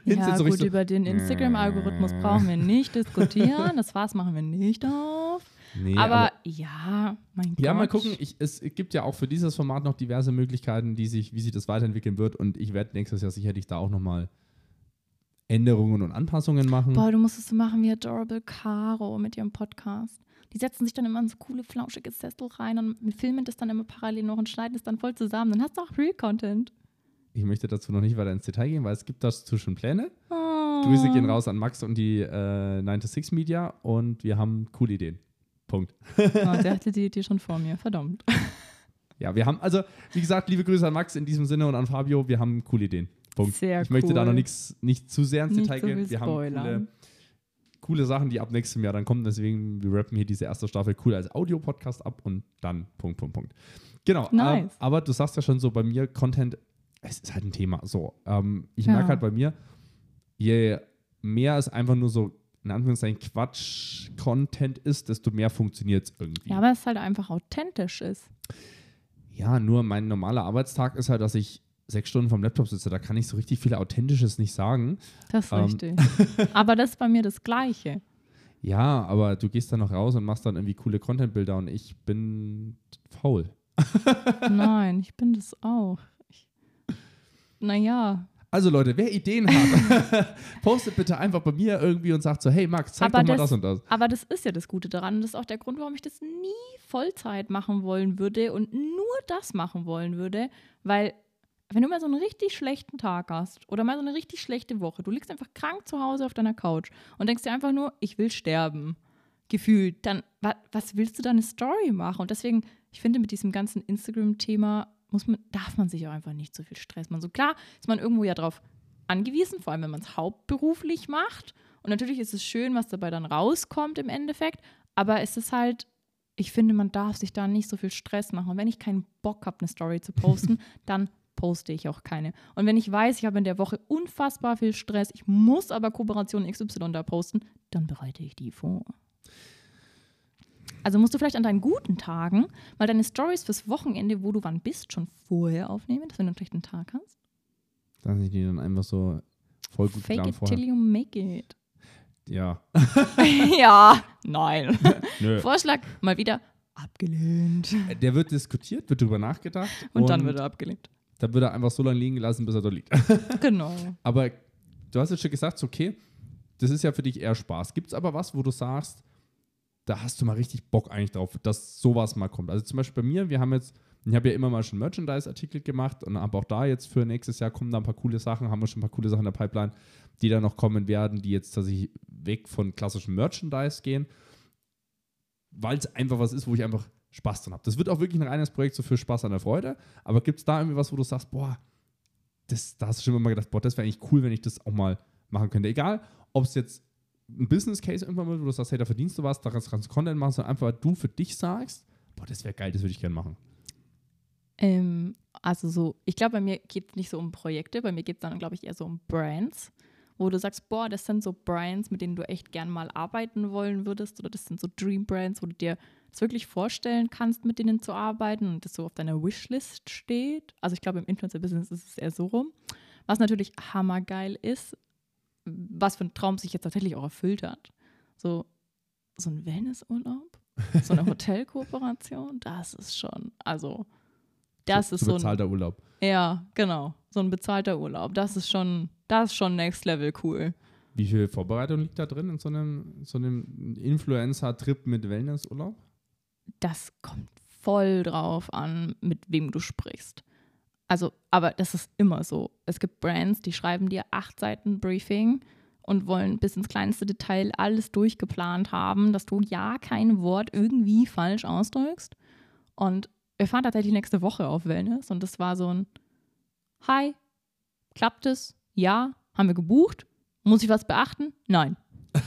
Ja, so gut, richtig über den Instagram-Algorithmus brauchen wir nicht diskutieren. Das Fass machen wir nicht auf. Nee, Aber ja, mein Gott. ja, mal gucken. Es gibt ja auch für dieses Format noch diverse Möglichkeiten, wie sich das weiterentwickeln wird. Und ich werde nächstes Jahr sicherlich da auch nochmal Änderungen und Anpassungen machen. Boah, du musst es so machen wie Adorable Caro mit ihrem Podcast. Die setzen sich dann immer in so coole, flauschige Sessel rein und wir filmen das dann immer parallel noch und schneiden es dann voll zusammen. Dann hast du auch Real-Content. Ich möchte dazu noch nicht weiter ins Detail gehen, weil es gibt dazu schon Pläne. Oh. Grüße gehen raus an Max und die 9-to-6 Media und wir haben coole Ideen. Punkt. Oh, der hatte die Idee schon vor mir, verdammt. Ja, wir haben, also wie gesagt, liebe Grüße an Max in diesem Sinne und an Fabio, wir haben coole Ideen. Punkt. Sehr Ich möchte da cool. noch nicht zu sehr ins Nicht Detail so gehen. viel Wir haben spoilern. coole Sachen, die ab nächstem Jahr dann kommen. Deswegen, wir rappen hier diese erste Staffel cool als Audio-Podcast ab und dann Punkt. Genau. Nice. Aber du sagst ja schon so, bei mir Content, es ist halt ein Thema. So, ich Ja. merke halt bei mir, je mehr es einfach nur so in Anführungszeichen Quatsch-Content ist, desto mehr funktioniert es irgendwie. Ja, aber es halt einfach authentisch ist. Ja, nur mein normaler Arbeitstag ist halt, dass ich 6 Stunden vom Laptop sitze. Da kann ich so richtig viel Authentisches nicht sagen. Das ist richtig. Aber das ist bei mir das Gleiche. Ja, aber du gehst dann noch raus und machst dann irgendwie coole Content-Bilder und ich bin faul. Nein, ich bin das auch. Naja. Also Leute, wer Ideen hat, postet bitte einfach bei mir irgendwie und sagt so, hey Max, zeig doch mal das und das. Aber das ist ja das Gute daran. Und das ist auch der Grund, warum ich das nie Vollzeit machen wollen würde und nur das machen wollen würde. Weil, wenn du mal so einen richtig schlechten Tag hast oder mal so eine richtig schlechte Woche, du liegst einfach krank zu Hause auf deiner Couch und denkst dir einfach nur, ich will sterben, gefühlt, dann, was willst du da eine Story machen? Und deswegen, ich finde, mit diesem ganzen Instagram-Thema darf man sich auch einfach nicht so viel Stress machen. So klar ist man irgendwo ja drauf angewiesen, vor allem wenn man es hauptberuflich macht. Und natürlich ist es schön, was dabei dann rauskommt im Endeffekt. Aber es ist halt, ich finde, man darf sich da nicht so viel Stress machen. Und wenn ich keinen Bock habe, eine Story zu posten, dann poste ich auch keine. Und wenn ich weiß, ich habe in der Woche unfassbar viel Stress, ich muss aber Kooperation XY da posten, dann bereite ich die vor. Also musst du vielleicht an deinen guten Tagen mal deine Stories fürs Wochenende, wo du wann bist, schon vorher aufnehmen, dass wenn du einen schlechten Tag hast. Dass ich die dann einfach so voll gut Fake it vorher. till you make it. Ja. Ja, nein. Nö. Vorschlag mal wieder abgelehnt. Der wird diskutiert, wird drüber nachgedacht. Und dann wird er abgelehnt. Dann wird er einfach so lange liegen gelassen, bis er dort liegt. Genau. Aber du hast jetzt schon gesagt, okay, das ist ja für dich eher Spaß. Gibt es aber was, wo du sagst, da hast du mal richtig Bock eigentlich drauf, dass sowas mal kommt? Also zum Beispiel bei mir, ich habe ja immer mal schon Merchandise-Artikel gemacht und habe auch da jetzt für nächstes Jahr kommen da ein paar coole Sachen, haben wir schon ein paar coole Sachen in der Pipeline, die da noch kommen werden, die jetzt tatsächlich weg von klassischem Merchandise gehen, weil es einfach was ist, wo ich einfach Spaß dran habe. Das wird auch wirklich ein reines Projekt so für Spaß an der Freude, aber gibt es da irgendwie was, wo du sagst, boah, da hast du schon immer gedacht, boah, das wäre eigentlich cool, wenn ich das auch mal machen könnte. Egal, ob es jetzt ein Business Case irgendwann wird, wo du sagst, hey, da verdienst du was, da kannst du Content machen, sondern einfach du für dich sagst, boah, das wäre geil, das würde ich gerne machen. Also so, ich glaube, bei mir geht es nicht so um Projekte, bei mir geht es dann, glaube ich, eher so um Brands, wo du sagst, boah, das sind so Brands, mit denen du echt gern mal arbeiten wollen würdest, oder das sind so Dream Brands, wo du dir das wirklich vorstellen kannst, mit denen zu arbeiten und das so auf deiner Wishlist steht. Also ich glaube, im Influencer-Business ist es eher so rum. Was natürlich hammergeil ist, was für ein Traum sich jetzt tatsächlich auch erfüllt hat. So ein Wellnessurlaub, so eine Hotelkooperation, das ist schon, also das ist so ein bezahlter Urlaub. Ja, genau, so ein bezahlter Urlaub. Das ist schon next level cool. Wie viel Vorbereitung liegt da drin in so einem Influencer-Trip mit Wellnessurlaub? Das kommt voll drauf an, mit wem du sprichst. Also, aber das ist immer so. Es gibt Brands, die schreiben dir 8 Seiten Briefing und wollen bis ins kleinste Detail alles durchgeplant haben, dass du ja kein Wort irgendwie falsch ausdrückst. Und wir fahren tatsächlich nächste Woche auf Wellness und das war so ein Hi, klappt es? Ja. Haben wir gebucht? Muss ich was beachten? Nein.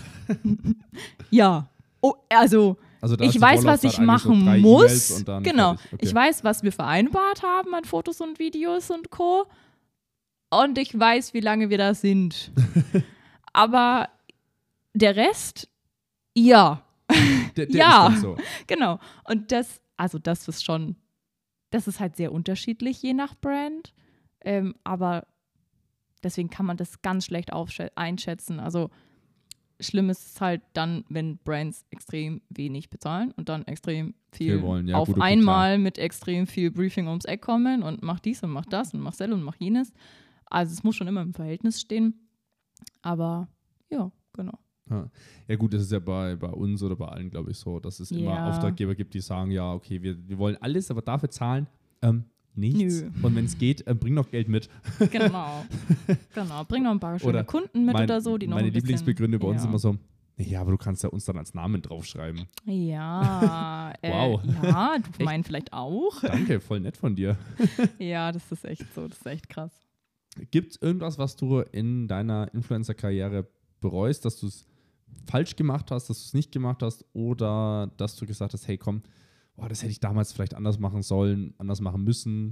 Ja. Oh, also ich weiß, was ich machen muss. Genau. Okay. Ich weiß, was wir vereinbart haben an Fotos und Videos und Co. Und ich weiß, wie lange wir da sind. Aber der Rest, ja. Der ja, ist dann so. Genau. Und das ist halt sehr unterschiedlich, je nach Brand. Aber Deswegen kann man das ganz schlecht einschätzen. Also schlimm ist es halt dann, wenn Brands extrem wenig bezahlen und dann extrem viel wollen. Ja, auf gut, okay, einmal klar. mit extrem viel Briefing ums Eck kommen und mach dies und mach das und mach sell und mach jenes. Also es muss schon immer im Verhältnis stehen. Aber ja, genau. Ja gut, das ist ja bei uns oder bei allen, glaube ich, so, dass es immer Auftraggeber gibt, die sagen, ja, okay, wir wollen alles, aber dafür zahlen nichts. Nö. Und wenn es geht, bring noch Geld mit. Genau. Bring noch ein paar schöne Kunden mit oder so, die noch meine ein bisschen, Lieblingsbegründe bei uns immer so, ja, aber du kannst ja uns dann als Namen draufschreiben. Ja. Wow. Ja, du meinen vielleicht auch. Danke, voll nett von dir. Ja, das ist echt so, das ist echt krass. Gibt es irgendwas, was du in deiner Influencer-Karriere bereust, dass du es falsch gemacht hast, dass du es nicht gemacht hast oder dass du gesagt hast, hey komm, das hätte ich damals vielleicht anders machen sollen, anders machen müssen?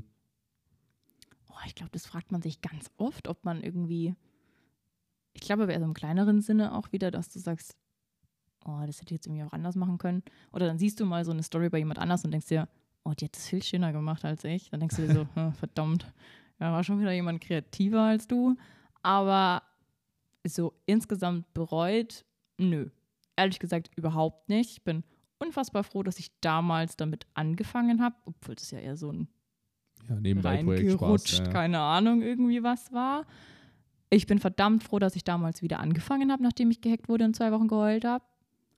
Ich glaube, das fragt man sich ganz oft, ob man irgendwie, ich glaube aber eher so im kleineren Sinne auch wieder, dass du sagst, das hätte ich jetzt irgendwie auch anders machen können. Oder dann siehst du mal so eine Story bei jemand anders und denkst dir, die hat das viel schöner gemacht als ich. Dann denkst du dir so, verdammt, ja, war schon wieder jemand kreativer als du. Aber so insgesamt bereut, nö. Ehrlich gesagt überhaupt nicht. Ich bin unfassbar froh, dass ich damals damit angefangen habe, obwohl das ja eher so ein nebenbei Projekt reingerutscht, Spaß, keine Ahnung, irgendwie was war. Ich bin verdammt froh, dass ich damals wieder angefangen habe, nachdem ich gehackt wurde und 2 Wochen geheult habe.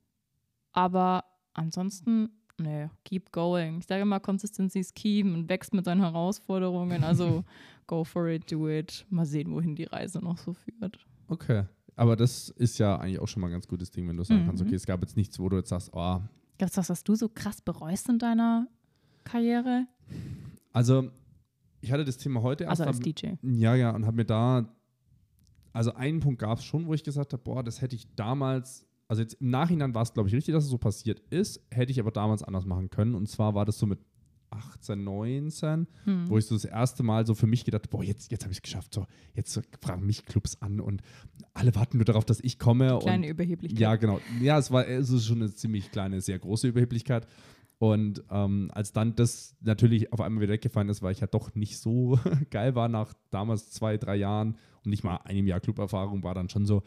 Aber ansonsten, keep going. Ich sage immer, Consistency is key und wächst mit seinen Herausforderungen. Also go for it, do it. Mal sehen, wohin die Reise noch so führt. Okay, aber das ist ja eigentlich auch schon mal ein ganz gutes Ding, wenn du sagen kannst, okay, es gab jetzt nichts, wo du jetzt sagst, Gab es was du so krass bereust in deiner Karriere? Also, ich hatte das Thema heute erst. Also als DJ. Ja, und habe mir da, also einen Punkt gab es schon, wo ich gesagt habe, das hätte ich damals, also jetzt im Nachhinein war es, glaube ich, richtig, dass es so passiert ist, hätte ich aber damals anders machen können. Und zwar war das so mit 18, 19, wo ich so das erste Mal so für mich gedacht habe, jetzt habe ich es geschafft, so, jetzt fragen mich Clubs an und alle warten nur darauf, dass ich komme. Kleine Überheblichkeit. Ja, genau. Ja, es ist schon eine ziemlich kleine, sehr große Überheblichkeit. Und als dann das natürlich auf einmal wieder weggefallen ist, weil ich halt doch nicht so geil war nach damals 2, 3 Jahren und nicht mal einem Jahr Club-Erfahrung, war dann schon so,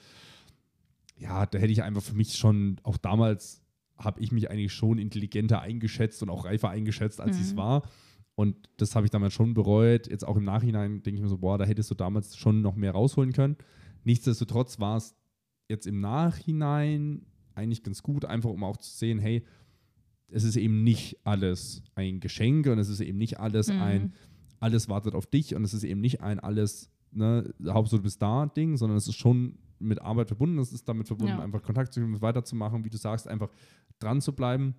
ja, da hätte ich einfach für mich schon, auch damals habe ich mich eigentlich schon intelligenter eingeschätzt und auch reifer eingeschätzt, als ich es war. Und das habe ich damals schon bereut. Jetzt auch im Nachhinein denke ich mir so, da hättest du damals schon noch mehr rausholen können. Nichtsdestotrotz war es jetzt im Nachhinein eigentlich ganz gut, einfach um auch zu sehen, hey, es ist eben nicht alles ein Geschenk und es ist eben nicht alles alles wartet auf dich und es ist eben nicht ein alles, Hauptsache du bist da Ding, sondern es ist schon mit Arbeit verbunden, es ist damit verbunden, einfach Kontakt zu nehmen, weiterzumachen, wie du sagst, einfach dran zu bleiben.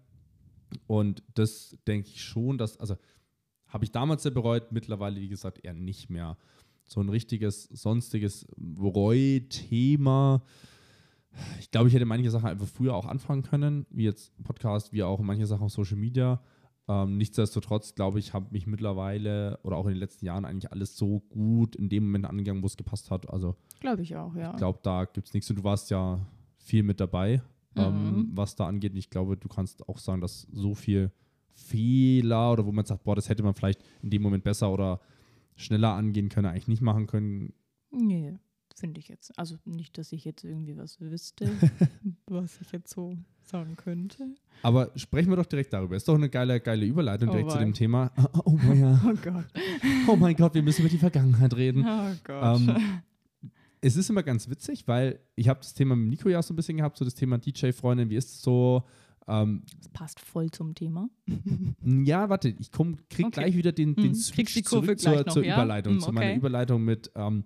Und das denke ich schon, also habe ich damals sehr bereut, mittlerweile, wie gesagt, eher nicht mehr. So ein richtiges, sonstiges Reue-Thema. Ich glaube, ich hätte manche Sachen einfach früher auch anfangen können, wie jetzt Podcast, wie auch manche Sachen auf Social Media. Nichtsdestotrotz, glaube ich, habe mich mittlerweile oder auch in den letzten Jahren eigentlich alles so gut in dem Moment angegangen, wo es gepasst hat. Also glaube ich auch, ja. Ich glaube, da gibt es nichts. Und du warst ja viel mit dabei, was da angeht. Und ich glaube, du kannst auch sagen, dass so viel Fehler oder wo man sagt, das hätte man vielleicht in dem Moment besser oder schneller angehen können, eigentlich nicht machen können. Nee, finde ich jetzt. Also nicht, dass ich jetzt irgendwie was wüsste, was ich jetzt so sagen könnte. Aber sprechen wir doch direkt darüber. Ist doch eine geile Überleitung direkt zu dem Thema. Oh Gott. Oh mein Gott, wir müssen über die Vergangenheit reden. Oh Gott. Es ist immer ganz witzig, weil ich habe das Thema mit Nico ja so ein bisschen gehabt, so das Thema DJ-Freundin, wie ist es so? Das passt voll zum Thema. Ja, warte, ich krieg gleich wieder den Switch zurück zur Überleitung, zu meiner Überleitung mit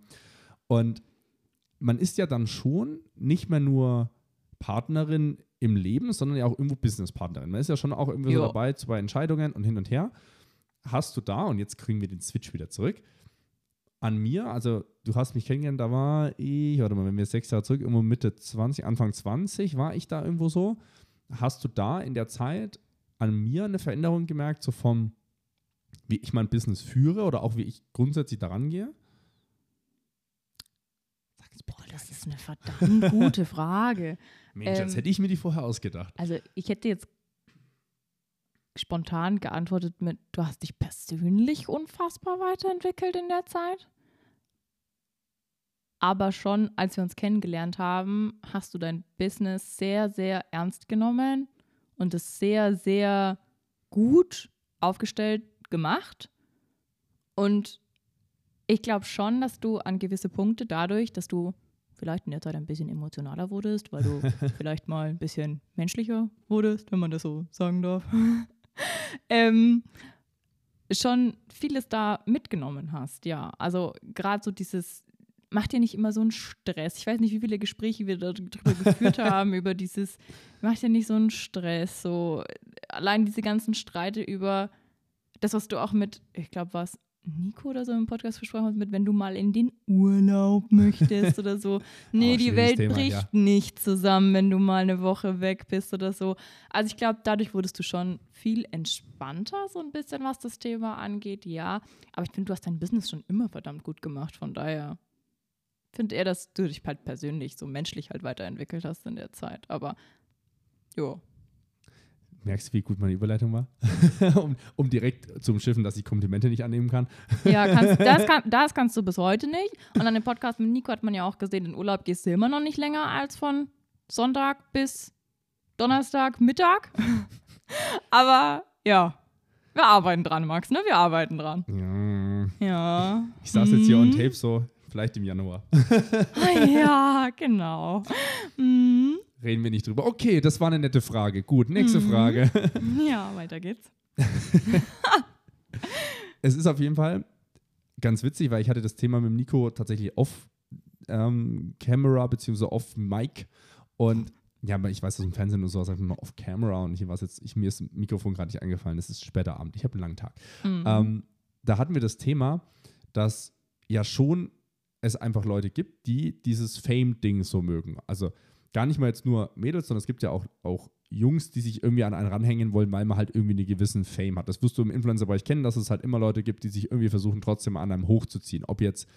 und man ist ja dann schon nicht mehr nur Partnerin im Leben, sondern ja auch irgendwo Businesspartnerin. Man ist ja schon auch irgendwie so dabei, bei Entscheidungen und hin und her. Hast du da, und jetzt kriegen wir den Switch wieder zurück, an mir, also du hast mich kennengelernt, da war ich, warte mal, wenn wir 6 Jahre zurück, irgendwo Mitte 20, Anfang 20 war ich da irgendwo so. Hast du da in der Zeit an mir eine Veränderung gemerkt, so vom, wie ich mein Business führe oder auch wie ich grundsätzlich daran gehe? Das ist eine verdammt gute Frage. Mensch, als hätte ich mir die vorher ausgedacht. Also ich hätte jetzt spontan geantwortet mit, du hast dich persönlich unfassbar weiterentwickelt in der Zeit? aber schon, als wir uns kennengelernt haben, hast du dein Business sehr, sehr ernst genommen und es sehr, sehr gut aufgestellt gemacht. Und ich glaube schon, dass du an gewisse Punkte dadurch, dass du vielleicht in der Zeit ein bisschen emotionaler wurdest, weil du vielleicht mal ein bisschen menschlicher wurdest, wenn man das so sagen darf, schon vieles da mitgenommen hast, ja. Also gerade so dieses, mach dir nicht immer so einen Stress. Ich weiß nicht, wie viele Gespräche wir darüber geführt haben, über dieses, mach dir nicht so einen Stress. So allein diese ganzen Streite über das, was du auch mit, ich glaube, was Nico oder so im Podcast besprochen hast, mit wenn du mal in den Urlaub möchtest oder so. Nee, die Welt Thema, bricht nicht zusammen, wenn du mal eine Woche weg bist oder so. Also ich glaube, dadurch wurdest du schon viel entspannter, so ein bisschen, was das Thema angeht, ja. Aber ich finde, du hast dein Business schon immer verdammt gut gemacht, von daher finde eher, dass du dich halt persönlich so menschlich halt weiterentwickelt hast in der Zeit. Aber, jo. Merkst du, wie gut meine Überleitung war? um direkt zu umschiffen, dass ich Komplimente nicht annehmen kann. Ja, das kannst du bis heute nicht. Und an dem Podcast mit Nico hat man ja auch gesehen, in Urlaub gehst du immer noch nicht länger als von Sonntag bis Donnerstag Mittag. Aber ja, wir arbeiten dran, Max, ne? Wir arbeiten dran. Ja. Ich saß jetzt hier on tape so, vielleicht im Januar. Ja, genau. Reden wir nicht drüber. Okay, das war eine nette Frage. Gut, nächste Frage. Ja, weiter geht's. Es ist auf jeden Fall ganz witzig, weil ich hatte das Thema mit dem Nico tatsächlich off Camera beziehungsweise off Mic und ja, aber ich weiß, dass im Fernsehen und so sagt man immer off Camera und mir ist das Mikrofon gerade nicht eingefallen. Es ist später Abend. Ich habe einen langen Tag. Da hatten wir das Thema, dass ja schon es einfach Leute gibt, die dieses Fame-Ding so mögen. Also gar nicht mal jetzt nur Mädels, sondern es gibt ja auch Jungs, die sich irgendwie an einen ranhängen wollen, weil man halt irgendwie einen gewissen Fame hat. Das wirst du im Influencer-Bereich kennen, dass es halt immer Leute gibt, die sich irgendwie versuchen, trotzdem an einem hochzuziehen. Ob jetzt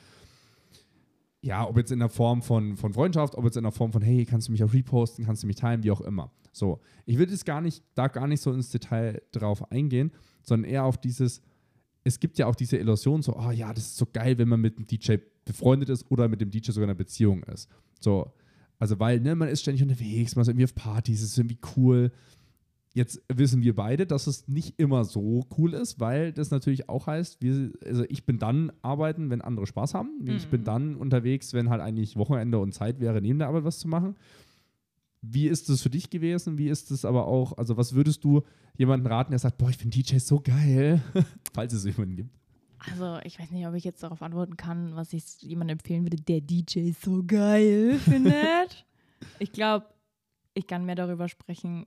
in der Form von Freundschaft, ob jetzt in der Form von, hey, kannst du mich auch reposten, kannst du mich teilen, wie auch immer. So, ich will jetzt gar nicht so ins Detail drauf eingehen, sondern eher auf dieses, es gibt ja auch diese Illusion, so, oh ja, das ist so geil, wenn man mit dem DJ befreundet ist oder mit dem DJ sogar in einer Beziehung ist. So, also weil, ne, man ist ständig unterwegs, man ist irgendwie auf Partys, es ist irgendwie cool. Jetzt wissen wir beide, dass es nicht immer so cool ist, weil das natürlich auch heißt, ich bin dann arbeiten, wenn andere Spaß haben. Ich bin dann unterwegs, wenn halt eigentlich Wochenende und Zeit wäre, neben der Arbeit was zu machen. Wie ist das für dich gewesen? Wie ist das aber auch, also was würdest du jemandem raten, der sagt, boah, ich finde DJs so geil, falls es jemanden gibt? Also ich weiß nicht, ob ich jetzt darauf antworten kann, was ich jemandem empfehlen würde, der DJ so geil findet. Ich glaube, ich kann mehr darüber sprechen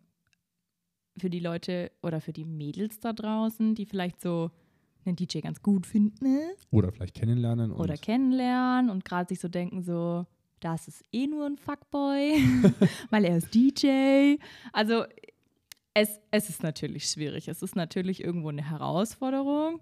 für die Leute oder für die Mädels da draußen, die vielleicht so einen DJ ganz gut finden. Oder vielleicht kennenlernen. Oder kennenlernen und gerade sich so denken, so, das ist eh nur ein Fuckboy, weil er ist DJ. Also es ist natürlich schwierig. Es ist natürlich irgendwo eine Herausforderung.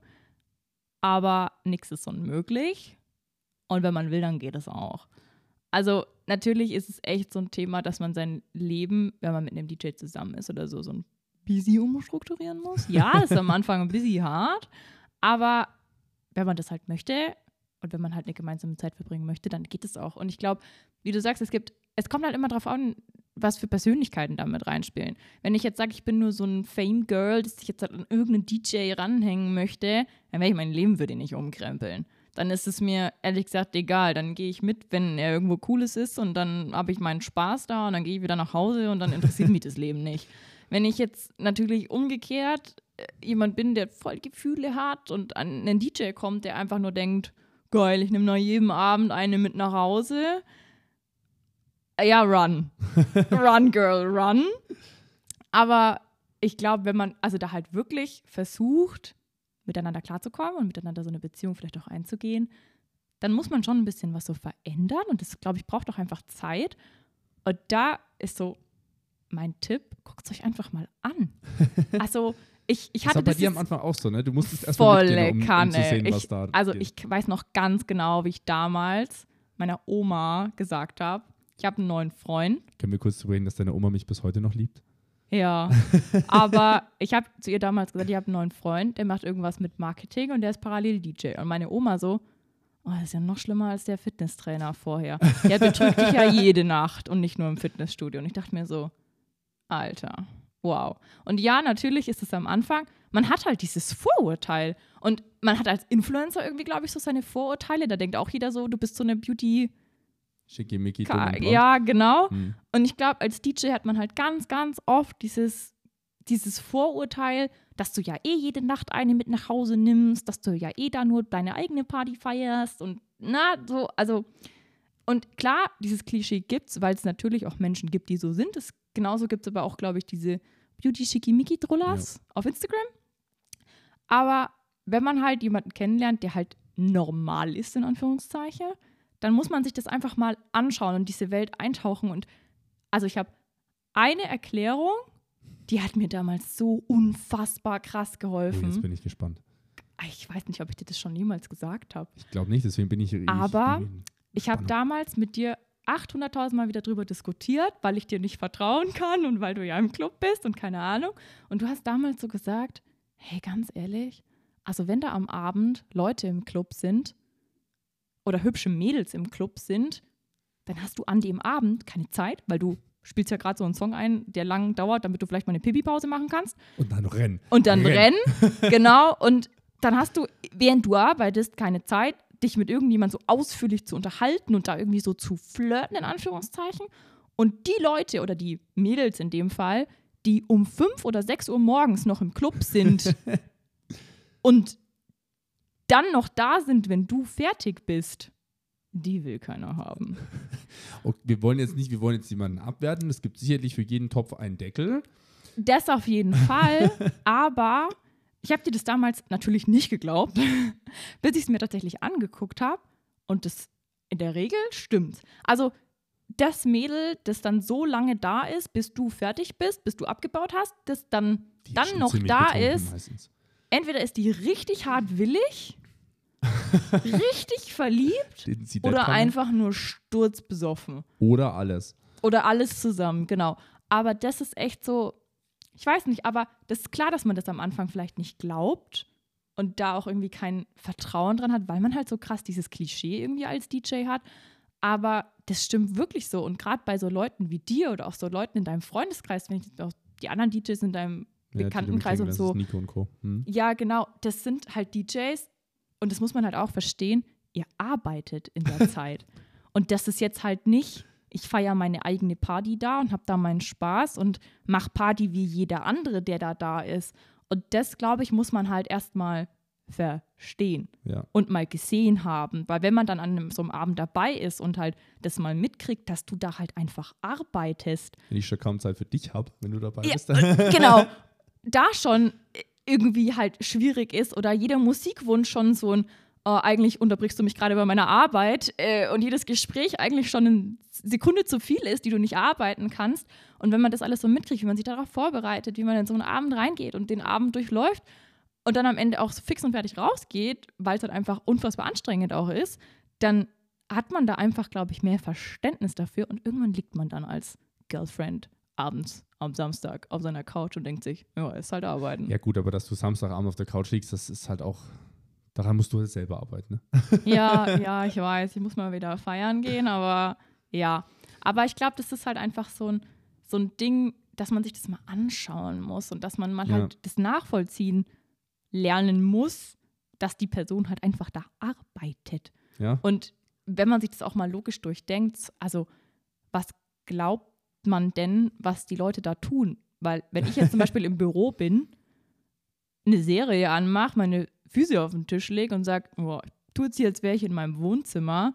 Aber nichts ist unmöglich. Und wenn man will, dann geht es auch. Also natürlich ist es echt so ein Thema, dass man sein Leben, wenn man mit einem DJ zusammen ist oder so ein busy umstrukturieren muss. Ja, das ist am Anfang ein bisschen hart. Aber wenn man das halt möchte und wenn man halt eine gemeinsame Zeit verbringen möchte, dann geht es auch. Und ich glaube, wie du sagst, es kommt halt immer drauf an, was für Persönlichkeiten da mit reinspielen. Wenn ich jetzt sage, ich bin nur so ein Fame-Girl, dass ich jetzt halt an irgendeinen DJ ranhängen möchte, dann werde ich mein Leben würde nicht umkrempeln. Dann ist es mir ehrlich gesagt egal. Dann gehe ich mit, wenn er irgendwo Cooles ist und dann habe ich meinen Spaß da und dann gehe ich wieder nach Hause und dann interessiert mich das Leben nicht. Wenn ich jetzt natürlich umgekehrt jemand bin, der voll Gefühle hat und an einen DJ kommt, der einfach nur denkt, geil, ich nehme nach jedem Abend eine mit nach Hause. Ja, run. Run, girl, run. Aber ich glaube, wenn man also da halt wirklich versucht, miteinander klarzukommen und miteinander so eine Beziehung vielleicht auch einzugehen, dann muss man schon ein bisschen was so verändern und das, glaube ich, braucht auch einfach Zeit. Und da ist so mein Tipp, guckt es euch einfach mal an. Also ich hatte das war bei dir am Anfang auch so, ne? Du musstest erst mal mitgehen, um zu sehen, was da ich weiß noch ganz genau, wie ich damals meiner Oma gesagt habe, ich habe einen neuen Freund. Können wir kurz darüber reden, dass deine Oma mich bis heute noch liebt? Ja, aber ich habe zu ihr damals gesagt, ich habe einen neuen Freund, der macht irgendwas mit Marketing und der ist parallel DJ. Und meine Oma so, Oh, das ist ja noch schlimmer als der Fitnesstrainer vorher. Der betrügt dich ja jede Nacht und nicht nur im Fitnessstudio. Und ich dachte mir so, Alter, wow. Und ja, natürlich ist es am Anfang, man hat halt dieses Vorurteil. Und man hat als Influencer irgendwie, glaube ich, so seine Vorurteile. Da denkt auch jeder so, du bist so eine Beauty- Schickimicki. Ja, genau. Und ich glaube, als DJ hat man halt ganz, ganz oft dieses Vorurteil, dass du ja jede Nacht eine mit nach Hause nimmst, dass du ja da nur deine eigene Party feierst und und klar, dieses Klischee gibt's, weil es natürlich auch Menschen gibt, die so sind. Genauso gibt es aber auch, glaube ich, diese Beauty-Schickimicki-Drollas auf Instagram. Aber wenn man halt jemanden kennenlernt, der halt normal ist, in Anführungszeichen, dann muss man sich das einfach mal anschauen und diese Welt eintauchen. Und also ich habe eine Erklärung, die hat mir damals so unfassbar krass geholfen. Jetzt bin ich gespannt. Ich weiß nicht, ob ich dir das schon jemals gesagt habe. Ich glaube nicht, deswegen bin ich. Aber ich habe damals mit dir 800.000 Mal wieder drüber diskutiert, weil ich dir nicht vertrauen kann und weil du ja im Club bist und keine Ahnung. Und du hast damals so gesagt, hey, ganz ehrlich, also wenn da am Abend Leute im Club sind oder hübsche Mädels im Club sind, dann hast du an dem Abend keine Zeit, weil du spielst ja gerade so einen Song ein, der lang dauert, damit du vielleicht mal eine Pipi-Pause machen kannst. Und dann noch rennen. Und dann rennen, genau. Und dann hast du, während du arbeitest, keine Zeit, dich mit irgendjemandem so ausführlich zu unterhalten und da irgendwie so zu flirten, in Anführungszeichen. Und die Leute oder die Mädels in dem Fall, die um 5 oder 6 Uhr morgens noch im Club sind und dann noch da sind, wenn du fertig bist, die will keiner haben. Okay, wir wollen jetzt jemanden abwerten. Es gibt sicherlich für jeden Topf einen Deckel. Das auf jeden Fall, aber ich habe dir das damals natürlich nicht geglaubt, bis ich es mir tatsächlich angeguckt habe und das in der Regel stimmt. Also das Mädel, das dann so lange da ist, bis du fertig bist, bis du abgebaut hast, das dann noch da ist, meistens. Entweder ist die richtig hart willig, richtig verliebt oder einfach nur sturzbesoffen. Oder alles. Oder alles zusammen, genau. Aber das ist echt so, ich weiß nicht, aber das ist klar, dass man das am Anfang vielleicht nicht glaubt und da auch irgendwie kein Vertrauen dran hat, weil man halt so krass dieses Klischee irgendwie als DJ hat. Aber das stimmt wirklich so. Und gerade bei so Leuten wie dir oder auch so Leuten in deinem Freundeskreis, wenn ich auch die anderen DJs in deinem Bekanntenkreis und so. Nico und Co. Ja, genau. Das sind halt DJs und das muss man halt auch verstehen. Ihr arbeitet in der Zeit. Und das ist jetzt halt nicht, ich feiere meine eigene Party da und habe da meinen Spaß und mache Party wie jeder andere, der da ist. Und das, glaube ich, muss man halt erstmal verstehen und mal gesehen haben. Weil wenn man dann an so einem Abend dabei ist und halt das mal mitkriegt, dass du da halt einfach arbeitest. Wenn ich schon kaum Zeit für dich habe, wenn du dabei bist. Genau. Da schon irgendwie halt schwierig ist oder jeder Musikwunsch schon so ein eigentlich unterbrichst du mich gerade bei meiner Arbeit und jedes Gespräch eigentlich schon eine Sekunde zu viel ist, die du nicht arbeiten kannst. Und wenn man das alles so mitkriegt, wie man sich darauf vorbereitet, wie man in so einen Abend reingeht und den Abend durchläuft und dann am Ende auch so fix und fertig rausgeht, weil es halt einfach unfassbar anstrengend auch ist, dann hat man da einfach, glaube ich, mehr Verständnis dafür und irgendwann liegt man dann als Girlfriend abends am Samstag auf seiner Couch und denkt sich, ja, ist halt arbeiten. Ja gut, aber dass du Samstagabend auf der Couch liegst, das ist halt auch, daran musst du halt selber arbeiten, ne? Ja, ich weiß, ich muss mal wieder feiern gehen, aber ja. Aber ich glaube, das ist halt einfach so ein Ding, dass man sich das mal anschauen muss und dass man mal halt das nachvollziehen lernen muss, dass die Person halt einfach da arbeitet. Ja. Und wenn man sich das auch mal logisch durchdenkt, also was glaubt man denn, was die Leute da tun? Weil wenn ich jetzt zum Beispiel im Büro bin, eine Serie anmache, meine Füße auf den Tisch lege und sage, oh, ich tue jetzt hier, als wäre ich in meinem Wohnzimmer,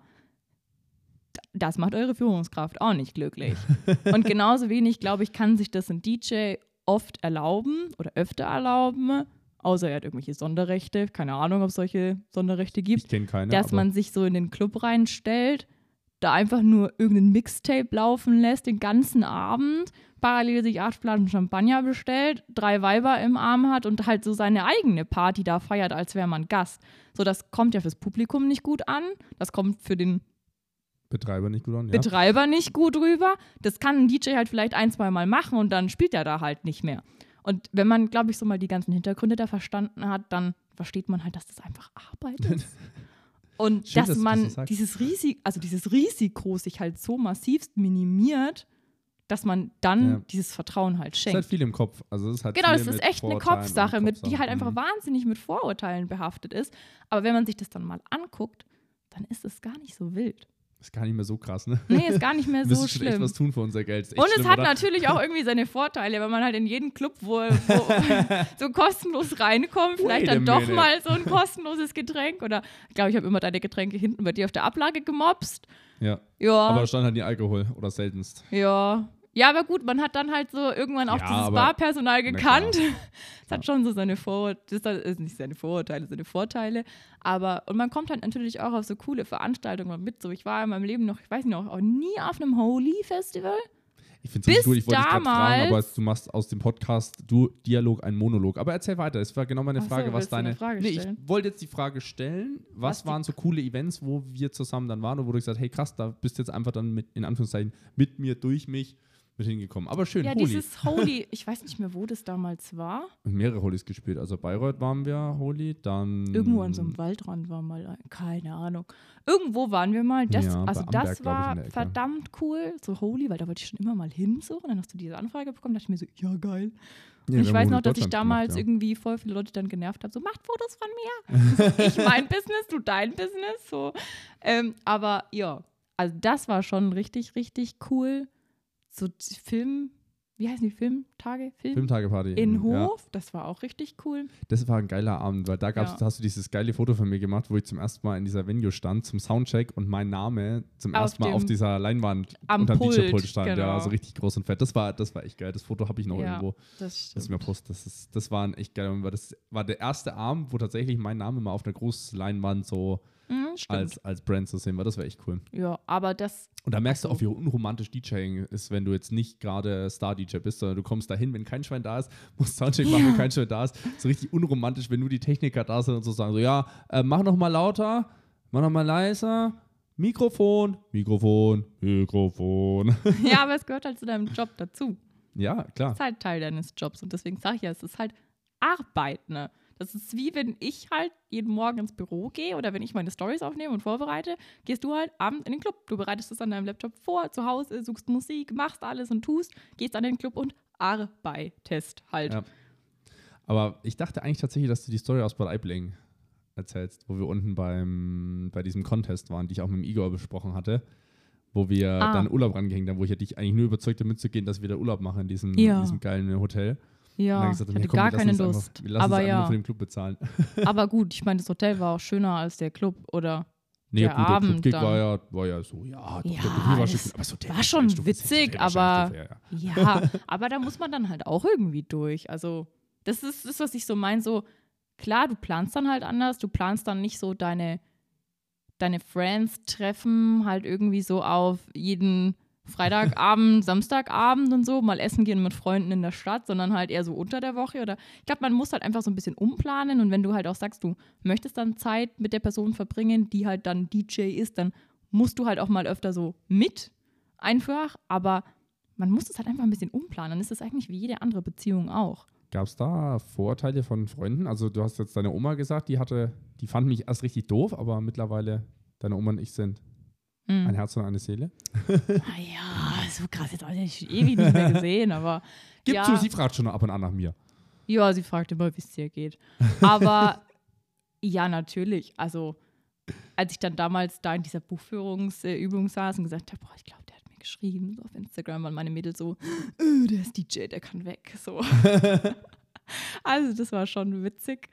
das macht eure Führungskraft auch nicht glücklich. Und genauso wenig, glaube ich, kann sich das ein DJ oft erlauben oder öfter erlauben, außer er hat irgendwelche Sonderrechte, keine Ahnung, ob es solche Sonderrechte gibt, ich kenne keine, dass man sich so in den Club reinstellt, da einfach nur irgendein Mixtape laufen lässt den ganzen Abend, parallel sich 8 Flaschen Champagner bestellt, 3 Weiber im Arm hat und halt so seine eigene Party da feiert, als wäre man Gast. So, das kommt ja fürs Publikum nicht gut an, das kommt für den Betreiber nicht gut an, Betreiber nicht gut rüber. Das kann ein DJ halt vielleicht 1-2 Mal machen und dann spielt er da halt nicht mehr. Und wenn man, glaube ich, so mal die ganzen Hintergründe da verstanden hat, dann versteht man halt, dass das einfach Arbeit ist. Und Schön, dass dass du man das so sagst. dieses Risiko sich halt so massivst minimiert, dass man dann dieses Vertrauen halt Es ist schenkt. halt viel im Kopf. Also es ist halt Genau, viel das ist mit echt eine Vorurteilen Kopfsache, und die halt einfach Mhm. wahnsinnig mit Vorurteilen behaftet ist. Aber wenn man sich das dann mal anguckt, dann ist es gar nicht so wild. Ist gar nicht mehr so krass, ne? Nee, ist gar nicht mehr Wir so müssen schon echt schlimm. was tun für unser Geld. Ist echt Und es schlimm, hat oder? natürlich auch irgendwie seine Vorteile, wenn man halt in jeden Club, wo so kostenlos reinkommt, vielleicht Wait a dann doch minute. mal so ein kostenloses Getränk. Oder ich glaube, ich habe immer deine Getränke hinten bei dir auf der Ablage gemobst. Ja. Ja, Aber da stand halt nie Alkohol oder seltenst. ja. Ja, aber gut, man hat dann halt so irgendwann auch Ja, dieses aber- Barpersonal na gekannt. klar. Es hat schon so seine nicht seine Vorurteile, seine Vorteile. Und man kommt halt natürlich auch auf so coole Veranstaltungen mit. So, ich war in meinem Leben noch, ich weiß nicht noch, auch nie auf einem Holy-Festival. Ich finde es Bis gut, ich wollte dich gerade fragen, aber damals- du machst aus dem Podcast Dialog einen Monolog. Aber erzähl weiter, es war genau meine Ach so, Frage, was willst du eine deine... Frage Nee, ich stellen? wollte jetzt die Frage stellen, was die- waren so coole Events, wo wir zusammen dann waren und wo du gesagt hast, hey krass, da bist du jetzt einfach dann mit, in Anführungszeichen, mit mir, durch mich mit hingekommen. Aber schön, Ja, Holy. dieses Holy, ich weiß nicht mehr, wo das damals war. Mehrere Holys gespielt. Also Bayreuth waren wir Holy, dann... Irgendwo an so einem Waldrand war mal, keine Ahnung. Irgendwo waren wir mal. Das, Ja, bei also Amberg, das glaub ich, in war der Ecke. verdammt cool, so Holy, weil da wollte ich schon immer mal hin so. Und dann hast du diese Anfrage bekommen, dachte ich mir so, ja geil. Ja, Und ich wir weiß haben noch, Holy dass ich Deutschland damals gemacht, ja. irgendwie voll viele Leute dann genervt habe, so macht Fotos von mir. So, ich mein Business, du dein Business. So. Aber ja, also das war schon richtig, richtig cool. So wie heißen die Filmtage? Filmtageparty. In Ja. Hof, das war auch richtig cool. Das war ein geiler Abend, weil da hast du dieses geile Foto von mir gemacht, wo ich zum ersten Mal in dieser Venue stand, zum Soundcheck und mein Name zum ersten Mal auf dieser Leinwand am unterm Pult, DJ-Pult stand. genau. Ja, so richtig groß und fett. Das war echt geil. Das Foto habe ich noch Ja, irgendwo. das Das stimmt. mir post. Das war ein echt geiler Moment, weil das war der erste Abend, wo tatsächlich mein Name mal auf einer großen Leinwand so Stimmt. als Brand zu sehen war. Das war echt cool. Ja, aber das, Und da merkst du Also- auch, wie unromantisch DJing ist, wenn du jetzt nicht gerade Star-DJ bist, sondern du kommst dahin, wenn kein Schwein da ist, musst Soundcheck machen, wenn kein Schwein da ist. So richtig unromantisch, wenn nur die Techniker da sind und so sagen, so ja, mach noch mal lauter, mach noch mal leiser, Mikrofon. ja, aber es gehört halt zu deinem Job dazu. Ja, klar. Das ist halt Teil deines Jobs und deswegen sage ich ja, es ist halt Arbeit, ne? Das ist wie wenn ich halt jeden Morgen ins Büro gehe oder wenn ich meine Storys aufnehme und vorbereite, gehst du halt abends in den Club. Du bereitest es an deinem Laptop vor, zu Hause, suchst Musik, machst alles und tust, gehst an den Club und arbeitest halt. Ja. Aber ich dachte eigentlich tatsächlich, dass du die Story aus Bad Aibling erzählst, wo wir unten bei diesem Contest waren, die ich auch mit dem Igor besprochen hatte, wo wir dann Urlaub rangehängt haben, wo ich ja dich eigentlich nur überzeugt habe, mitzugehen, dass wir da Urlaub machen in diesem geilen Hotel. Und Ja, dann gesagt, ich hatte komm, gar wir lassen keine uns einfach- Lust. Wir lassen Aber uns einfach nur ja, für den Club bezahlen. aber gut, ich meine, das Hotel war auch schöner als der Club, oder? Nee, Der gut, der Abend Clubgig dann. war ja so, ja, doch, Ja, der Hotel war schön, es aber das Hotel war schon Sternstufe, das witzig, Hotel war aber Sternstufe, ja. ja, aber da muss man dann halt auch irgendwie durch. Also, das ist das, was ich so meine. So, klar, du planst dann halt anders. Du planst dann nicht so deine Friends treffen halt irgendwie so auf jeden Freitagabend, Samstagabend und so, mal essen gehen mit Freunden in der Stadt, sondern halt eher so unter der Woche. Oder ich glaube, man muss halt einfach so ein bisschen umplanen und wenn du halt auch sagst, du möchtest dann Zeit mit der Person verbringen, die halt dann DJ ist, dann musst du halt auch mal öfter so mit einfach, aber man muss es halt einfach ein bisschen umplanen. Dann ist es eigentlich wie jede andere Beziehung auch. Gab es da Vorurteile von Freunden? Also du hast jetzt deine Oma gesagt, die fand mich erst richtig doof, aber mittlerweile deine Oma und ich sind ein Herz und eine Seele. Naja, so krass jetzt auch nicht ewig nicht mehr gesehen, aber Gib ja. zu, sie fragt schon ab und an nach mir. Ja, sie fragt immer, wie es dir geht. Aber ja, natürlich. Also, als ich dann damals da in dieser Buchführungsübung saß und gesagt habe, boah, ich glaube, der hat mir geschrieben so auf Instagram, weil meine Mädels so, der ist DJ, der kann weg. So. Also, das war schon witzig.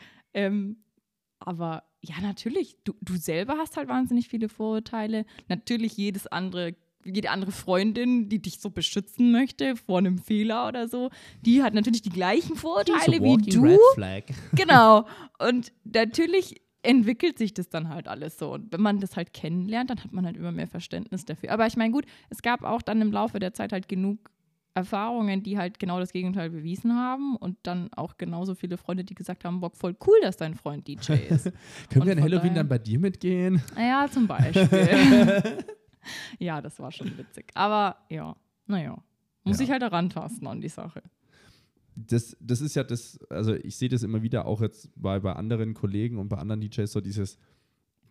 Aber ja, natürlich, du selber hast halt wahnsinnig viele Vorurteile. Natürlich jede andere Freundin, die dich so beschützen möchte vor einem Fehler oder so, die hat natürlich die gleichen Vorurteile wie du. Flag. Genau. Und natürlich entwickelt sich das dann halt alles so. Und wenn man das halt kennenlernt, dann hat man halt immer mehr Verständnis dafür. Aber ich meine, gut, es gab auch dann im Laufe der Zeit halt genug Erfahrungen, die halt genau das Gegenteil bewiesen haben und dann auch genauso viele Freunde, die gesagt haben, Bock, voll cool, dass dein Freund DJ ist. Können wir Und an von Halloween daher- dann bei dir mitgehen? Ja, zum Beispiel. Ja, das war schon witzig. Aber ja, naja, muss Ja. ich halt daran tasten an die Sache. Das ist ja das, also ich sehe das immer wieder auch jetzt bei anderen Kollegen und bei anderen DJs so dieses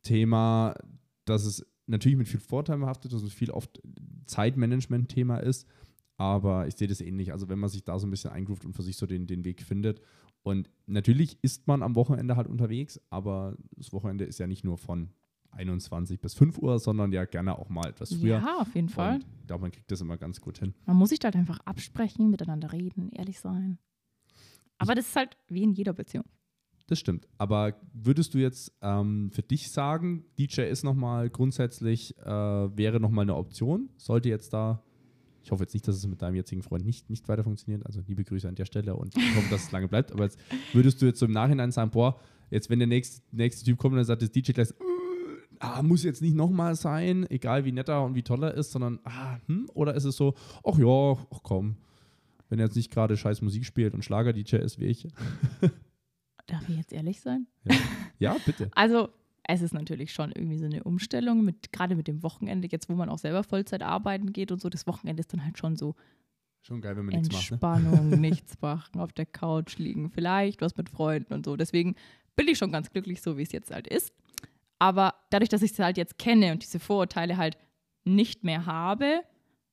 Thema, dass es natürlich mit viel Vorteil behaftet, dass es viel oft Zeitmanagement-Thema ist, aber ich sehe das ähnlich. Also wenn man sich da so ein bisschen eingroovt und für sich so den Weg findet. Und natürlich ist man am Wochenende halt unterwegs, aber das Wochenende ist ja nicht nur von 21 bis 5 Uhr, sondern ja gerne auch mal etwas früher. Ja, auf jeden Fall. Und ich glaube, man kriegt das immer ganz gut hin. Man muss sich da halt einfach absprechen, miteinander reden, ehrlich sein. Aber das ist halt wie in jeder Beziehung. Das stimmt. Aber würdest du jetzt für dich sagen, DJ ist nochmal grundsätzlich, wäre nochmal eine Option? Sollte jetzt da, ich hoffe jetzt nicht, dass es mit deinem jetzigen Freund nicht weiter funktioniert, also liebe Grüße an der Stelle und ich hoffe, dass es lange bleibt, aber jetzt würdest du jetzt so im Nachhinein sagen, boah, jetzt wenn der nächste Typ kommt und dann sagt das DJ gleich, muss jetzt nicht nochmal sein, egal wie nett er und wie toll er ist, sondern, oder ist es so, ach ja, ach komm, wenn er jetzt nicht gerade scheiß Musik spielt und Schlager-DJ ist wie ich. Darf ich jetzt ehrlich sein? Ja, bitte. Also, es ist natürlich schon irgendwie so eine Umstellung, gerade mit dem Wochenende, jetzt wo man auch selber Vollzeit arbeiten geht und so, das Wochenende ist dann halt schon so schon geil, wenn man nichts macht. Entspannung, nichts machen, auf der Couch liegen, vielleicht was mit Freunden und so. Deswegen bin ich schon ganz glücklich, so wie es jetzt halt ist. Aber dadurch, dass ich es halt jetzt kenne und diese Vorurteile halt nicht mehr habe,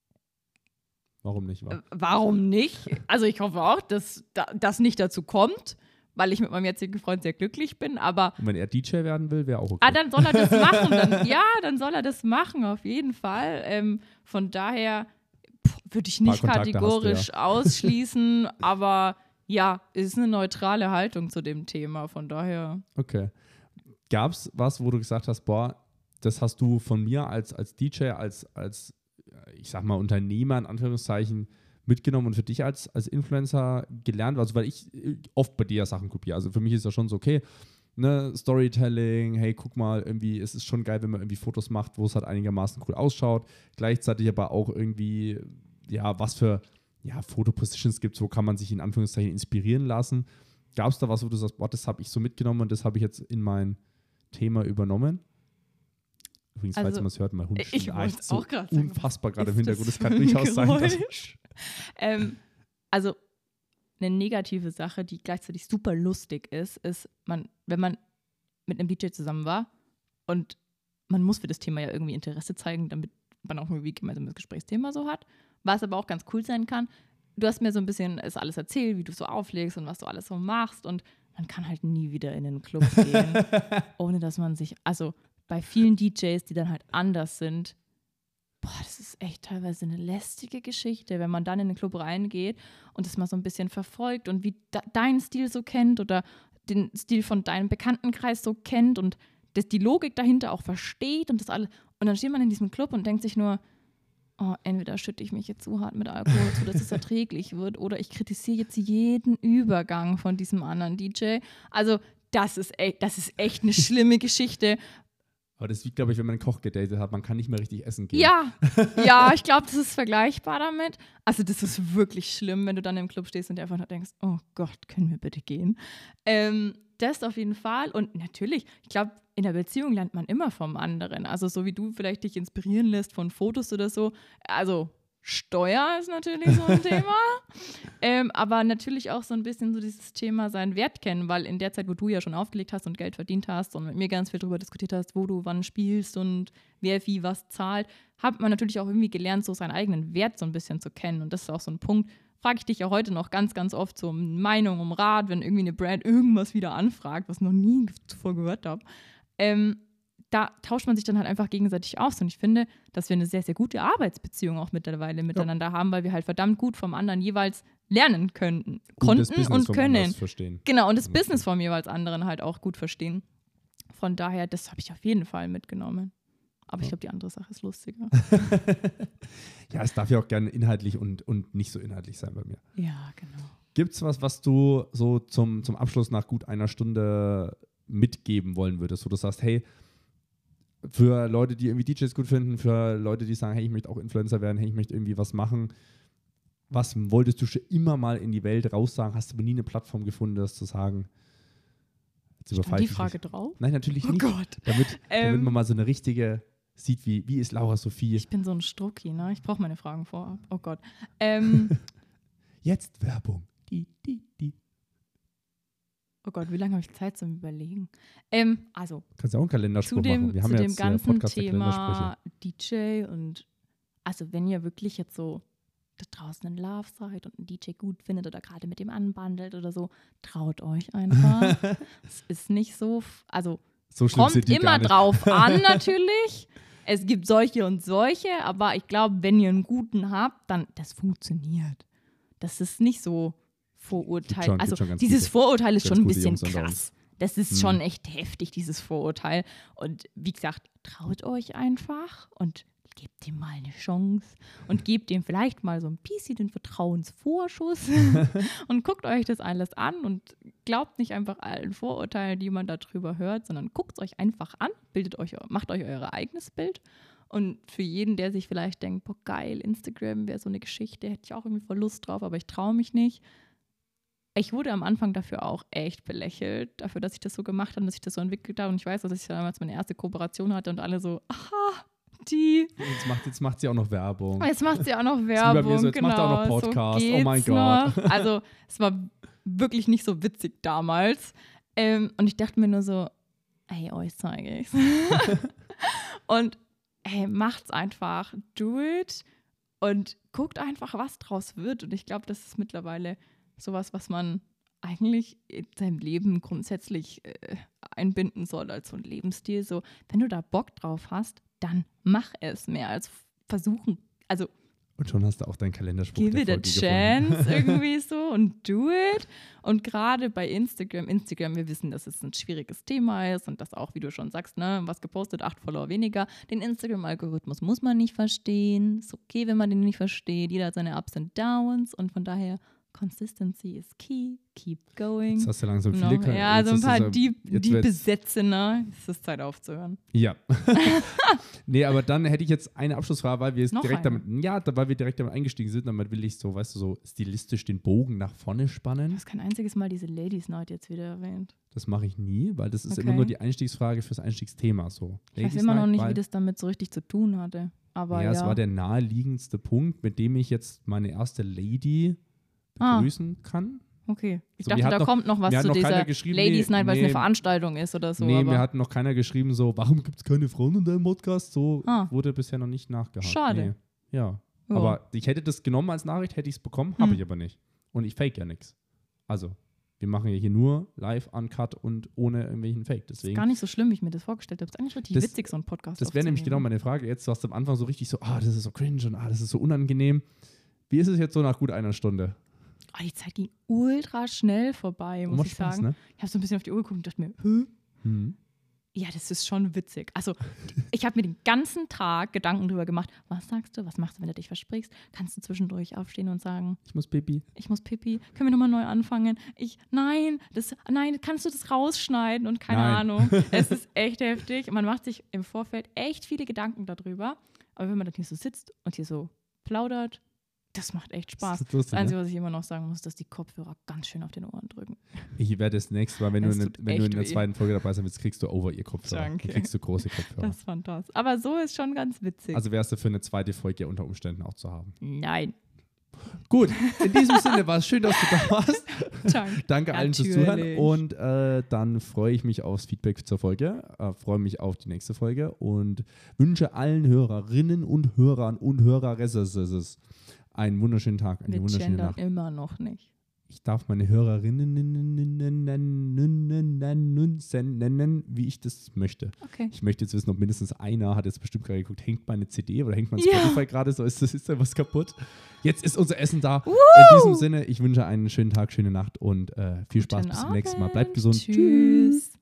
warum nicht? Warum nicht? Also ich hoffe auch, dass das nicht dazu kommt, weil ich mit meinem jetzigen Freund sehr glücklich bin, aber... Und wenn er DJ werden will, wäre auch okay. Dann soll er das machen. Dann soll er das machen, auf jeden Fall. Von daher würde ich nicht kategorisch ausschließen, aber ja, es ist eine neutrale Haltung zu dem Thema, von daher... Okay. Gab es was, wo du gesagt hast, boah, das hast du von mir als DJ, als ich sag mal Unternehmer in Anführungszeichen mitgenommen und für dich als Influencer gelernt? Also weil ich oft bei dir Sachen kopiere. Also für mich ist das schon so, okay, ne, Storytelling, hey, guck mal, irgendwie, es ist schon geil, wenn man irgendwie Fotos macht, wo es halt einigermaßen cool ausschaut. Gleichzeitig aber auch irgendwie, ja, was für Fotopositions gibt es, wo kann man sich in Anführungszeichen inspirieren lassen. Gab es da was, wo du sagst, boah, das habe ich so mitgenommen und das habe ich jetzt in mein Thema übernommen? Übrigens, falls man es hört, mein Hund schnarcht so unfassbar gerade im Hintergrund. Das kann durchaus sein. Also eine negative Sache, die gleichzeitig super lustig ist, wenn man mit einem DJ zusammen war und man muss für das Thema ja irgendwie Interesse zeigen, damit man auch irgendwie gemeinsam das Gesprächsthema so hat, was aber auch ganz cool sein kann. Du hast mir so ein bisschen alles erzählt, wie du so auflegst und was du alles so machst und man kann halt nie wieder in den Club gehen, ohne dass man sich, also bei vielen DJs, die dann halt anders sind, das ist echt teilweise eine lästige Geschichte, wenn man dann in den Club reingeht und das mal so ein bisschen verfolgt und wie deinen Stil so kennt oder den Stil von deinem Bekanntenkreis so kennt und die Logik dahinter auch versteht und das alles. Und dann steht man in diesem Club und denkt sich nur, entweder schütte ich mich jetzt so hart mit Alkohol zu, dass es erträglich wird, oder ich kritisiere jetzt jeden Übergang von diesem anderen DJ. Also das ist echt eine schlimme Geschichte. Aber das wiegt, glaube ich, wenn man einen Koch gedatet hat, man kann nicht mehr richtig essen gehen. Ja, ich glaube, das ist vergleichbar damit. Also das ist wirklich schlimm, wenn du dann im Club stehst und dir einfach nur denkst, oh Gott, können wir bitte gehen? Das auf jeden Fall. Und natürlich, ich glaube, in der Beziehung lernt man immer vom anderen. Also so wie du vielleicht dich inspirieren lässt von Fotos oder so. Also Steuer ist natürlich so ein Thema. Aber natürlich auch so ein bisschen so dieses Thema seinen Wert kennen, weil in der Zeit, wo du ja schon aufgelegt hast und Geld verdient hast und mit mir ganz viel darüber diskutiert hast, wo du wann spielst und wer wie was zahlt, hat man natürlich auch irgendwie gelernt, so seinen eigenen Wert so ein bisschen zu kennen. Und das ist auch so ein Punkt, frage ich dich ja heute noch ganz, ganz oft so um Meinung, um Rat, wenn irgendwie eine Brand irgendwas wieder anfragt, was ich noch nie zuvor gehört habe. Da tauscht man sich dann halt einfach gegenseitig aus. Und ich finde, dass wir eine sehr, sehr gute Arbeitsbeziehung auch mittlerweile miteinander haben, weil wir halt verdammt gut vom anderen jeweils lernen konnten und können. Genau, und das Business vom jeweils anderen halt auch gut verstehen. Von daher, das habe ich auf jeden Fall mitgenommen. Aber ich glaube, die andere Sache ist lustiger. Ja, es darf ja auch gerne inhaltlich und nicht so inhaltlich sein bei mir. Ja, genau. Gibt es was du so zum Abschluss nach gut einer Stunde mitgeben wollen würdest, wo du sagst, hey, für Leute, die irgendwie DJs gut finden, für Leute, die sagen, hey, ich möchte auch Influencer werden, hey, ich möchte irgendwie was machen. Was wolltest du schon immer mal in die Welt raussagen? Hast du aber nie eine Plattform gefunden, das zu sagen? Stand die Frage drauf? Nein, natürlich nicht. Oh Gott. Damit man mal so eine richtige sieht, wie ist Laura Sophie. Ich bin so ein Strucki, ne? Ich brauche meine Fragen vorab. Oh Gott. Jetzt Werbung. Oh Gott, wie lange habe ich Zeit zum Überlegen? Also Kannst du auch einen Kalenderspruch zu dem, machen. Wir zu haben ja dem jetzt ganzen Podcast der Kalendersprüche. Thema DJ und also wenn ihr wirklich jetzt so da draußen in Love seid und einen DJ gut findet oder gerade mit dem anbandelt oder so, traut euch einfach. Es ist nicht so, also So schlimm kommt sind die gar immer nicht. drauf an natürlich. Es gibt solche und solche, aber ich glaube, wenn ihr einen guten habt, dann das funktioniert. Das ist nicht so Vorurteil. Gibt Also schon ganz dieses gute- Vorurteil ist ganz schon ein gute bisschen Jungs unter uns. krass. Das ist schon echt heftig, dieses Vorurteil. Und wie gesagt, traut euch einfach und gebt ihm mal eine Chance und gebt ihm vielleicht mal so ein bisschen den Vertrauensvorschuss und guckt euch das alles an und glaubt nicht einfach allen Vorurteilen, die man darüber hört, sondern guckt es euch einfach an, macht euch euer eigenes Bild. Und für jeden, der sich vielleicht denkt, boah geil, Instagram wäre so eine Geschichte, hätte ich auch irgendwie voll Lust drauf, aber ich traue mich nicht. Ich wurde am Anfang dafür auch echt belächelt, dafür, dass ich das so gemacht habe, dass ich das so entwickelt habe. Und ich weiß, dass ich damals meine erste Kooperation hatte und alle so, aha, die. Jetzt macht sie auch noch Werbung. Jetzt macht sie auch noch Bei mir Werbung, so, jetzt macht sie auch noch genau, Podcast. so Oh mein geht's Gott. noch. Also es war wirklich nicht so witzig damals. Und ich dachte mir nur so, ey, euch zeige ich's. Und hey, macht's einfach, do it und guckt einfach, was draus wird. Und ich glaube, das ist mittlerweile sowas, was man eigentlich in seinem Leben grundsätzlich einbinden soll als so ein Lebensstil. So, wenn du da Bock drauf hast, dann mach es mehr als versuchen. Also Und schon hast du auch deinen Kalenderspruch give der it a Folge chance irgendwie so und do it. Und gerade bei Instagram, wir wissen, dass es ein schwieriges Thema ist und das auch, wie du schon sagst, ne, was gepostet, 8 Follower weniger. Den Instagram-Algorithmus muss man nicht verstehen. Ist okay, wenn man den nicht versteht. Jeder hat seine Ups und Downs und von daher Consistency is key. Keep going. Jetzt hast du langsam Genau. viele Ja, so ein paar jetzt diepe Sätze, ne? Es ist Zeit aufzuhören. Ja. Nee, aber dann hätte ich jetzt eine Abschlussfrage, weil wir jetzt Noch direkt eine? weil wir direkt damit eingestiegen sind. Damit will ich so, weißt du, so stilistisch den Bogen nach vorne Du spannen. hast kein einziges Mal diese Ladies Night jetzt wieder erwähnt. Das mache ich nie, weil das ist Okay. immer nur die Einstiegsfrage fürs Einstiegsthema. So. Ich weiß Ladies immer noch Night, nicht, weil- wie das damit so richtig zu tun hatte. Aber ja, ja. es war der naheliegendste Punkt, mit dem ich jetzt meine erste Lady begrüßen kann. Okay. Ich So, dachte, mir hat da noch- kommt noch was mir hat zu noch keiner dieser geschrieben, Ladies Night, weil es nee, eine Veranstaltung ist oder so. Nee, aber mir hat noch keiner geschrieben, so, warum gibt es keine Frauen in deinem Podcast? So wurde bisher noch nicht nachgehakt. Schade. Nee. Ja. Ja. Aber ich hätte das genommen als Nachricht, hätte ich es bekommen, habe ich aber nicht. Und ich fake ja nichts. Also, wir machen ja hier nur live, uncut und ohne irgendwelchen Fake. ist Deswegen, gar nicht so schlimm, wie ich mir das vorgestellt habe. Es ist eigentlich richtig Das- witzig, so ein Podcast das wäre nämlich genau aufzunehmen. meine Frage jetzt. Du hast am Anfang so richtig so, das ist so cringe und das ist so unangenehm. Wie ist es jetzt so nach gut einer Stunde? Oh, die Zeit ging ultra schnell vorbei, muss Macht ich Spaß, sagen. ne? Ich habe so ein bisschen auf die Uhr geguckt und dachte mir, hä? Hm. Ja, das ist schon witzig. Also, ich habe mir den ganzen Tag Gedanken drüber gemacht. Was sagst du? Was machst du, wenn du dich versprichst? Kannst du zwischendurch aufstehen und sagen, Ich muss Pipi. ich muss Pipi? Können wir nochmal neu anfangen? Nein, kannst du das rausschneiden? Und keine Nein. Ahnung. Es ist echt heftig. Man macht sich im Vorfeld echt viele Gedanken darüber. Aber wenn man dann hier so sitzt und hier so plaudert, das macht echt Spaß. Das ist lustig, Das Einzige, ne? was ich immer noch sagen muss, ist, dass die Kopfhörer ganz schön auf den Ohren drücken. Ich werde das nächste Mal, wenn du Es in, tut wenn du in echt der weh. zweiten Folge dabei sein willst, kriegst du Over-Ear-Kopfhörer. Danke. Dann kriegst du große Kopfhörer. Das ist fantastisch. Aber so ist schon ganz witzig. Also wärst du für eine zweite Folge unter Umständen auch zu haben. Nein. Gut, in diesem Sinne war es schön, dass du da warst. Danke. Danke allen fürs Natürlich. Zuhören und dann freue ich mich aufs Feedback zur Folge, freue mich auf die nächste Folge und wünsche allen Hörerinnen und Hörern und Höreresses einen wunderschönen Tag, eine Wir wunderschöne gendern Nacht. immer noch nicht. Ich darf meine Hörerinnen nennen, wie ich das möchte. Okay. Ich möchte jetzt wissen, ob mindestens einer hat jetzt bestimmt gerade geguckt, hängt meine CD oder hängt mein Ja. Spotify gerade so, ist da was kaputt? Jetzt ist unser Essen da. Woo! In diesem Sinne, ich wünsche einen schönen Tag, schöne Nacht und viel Spaß Guten bis zum nächsten Mal. Abend. Bleibt gesund. Tschüss.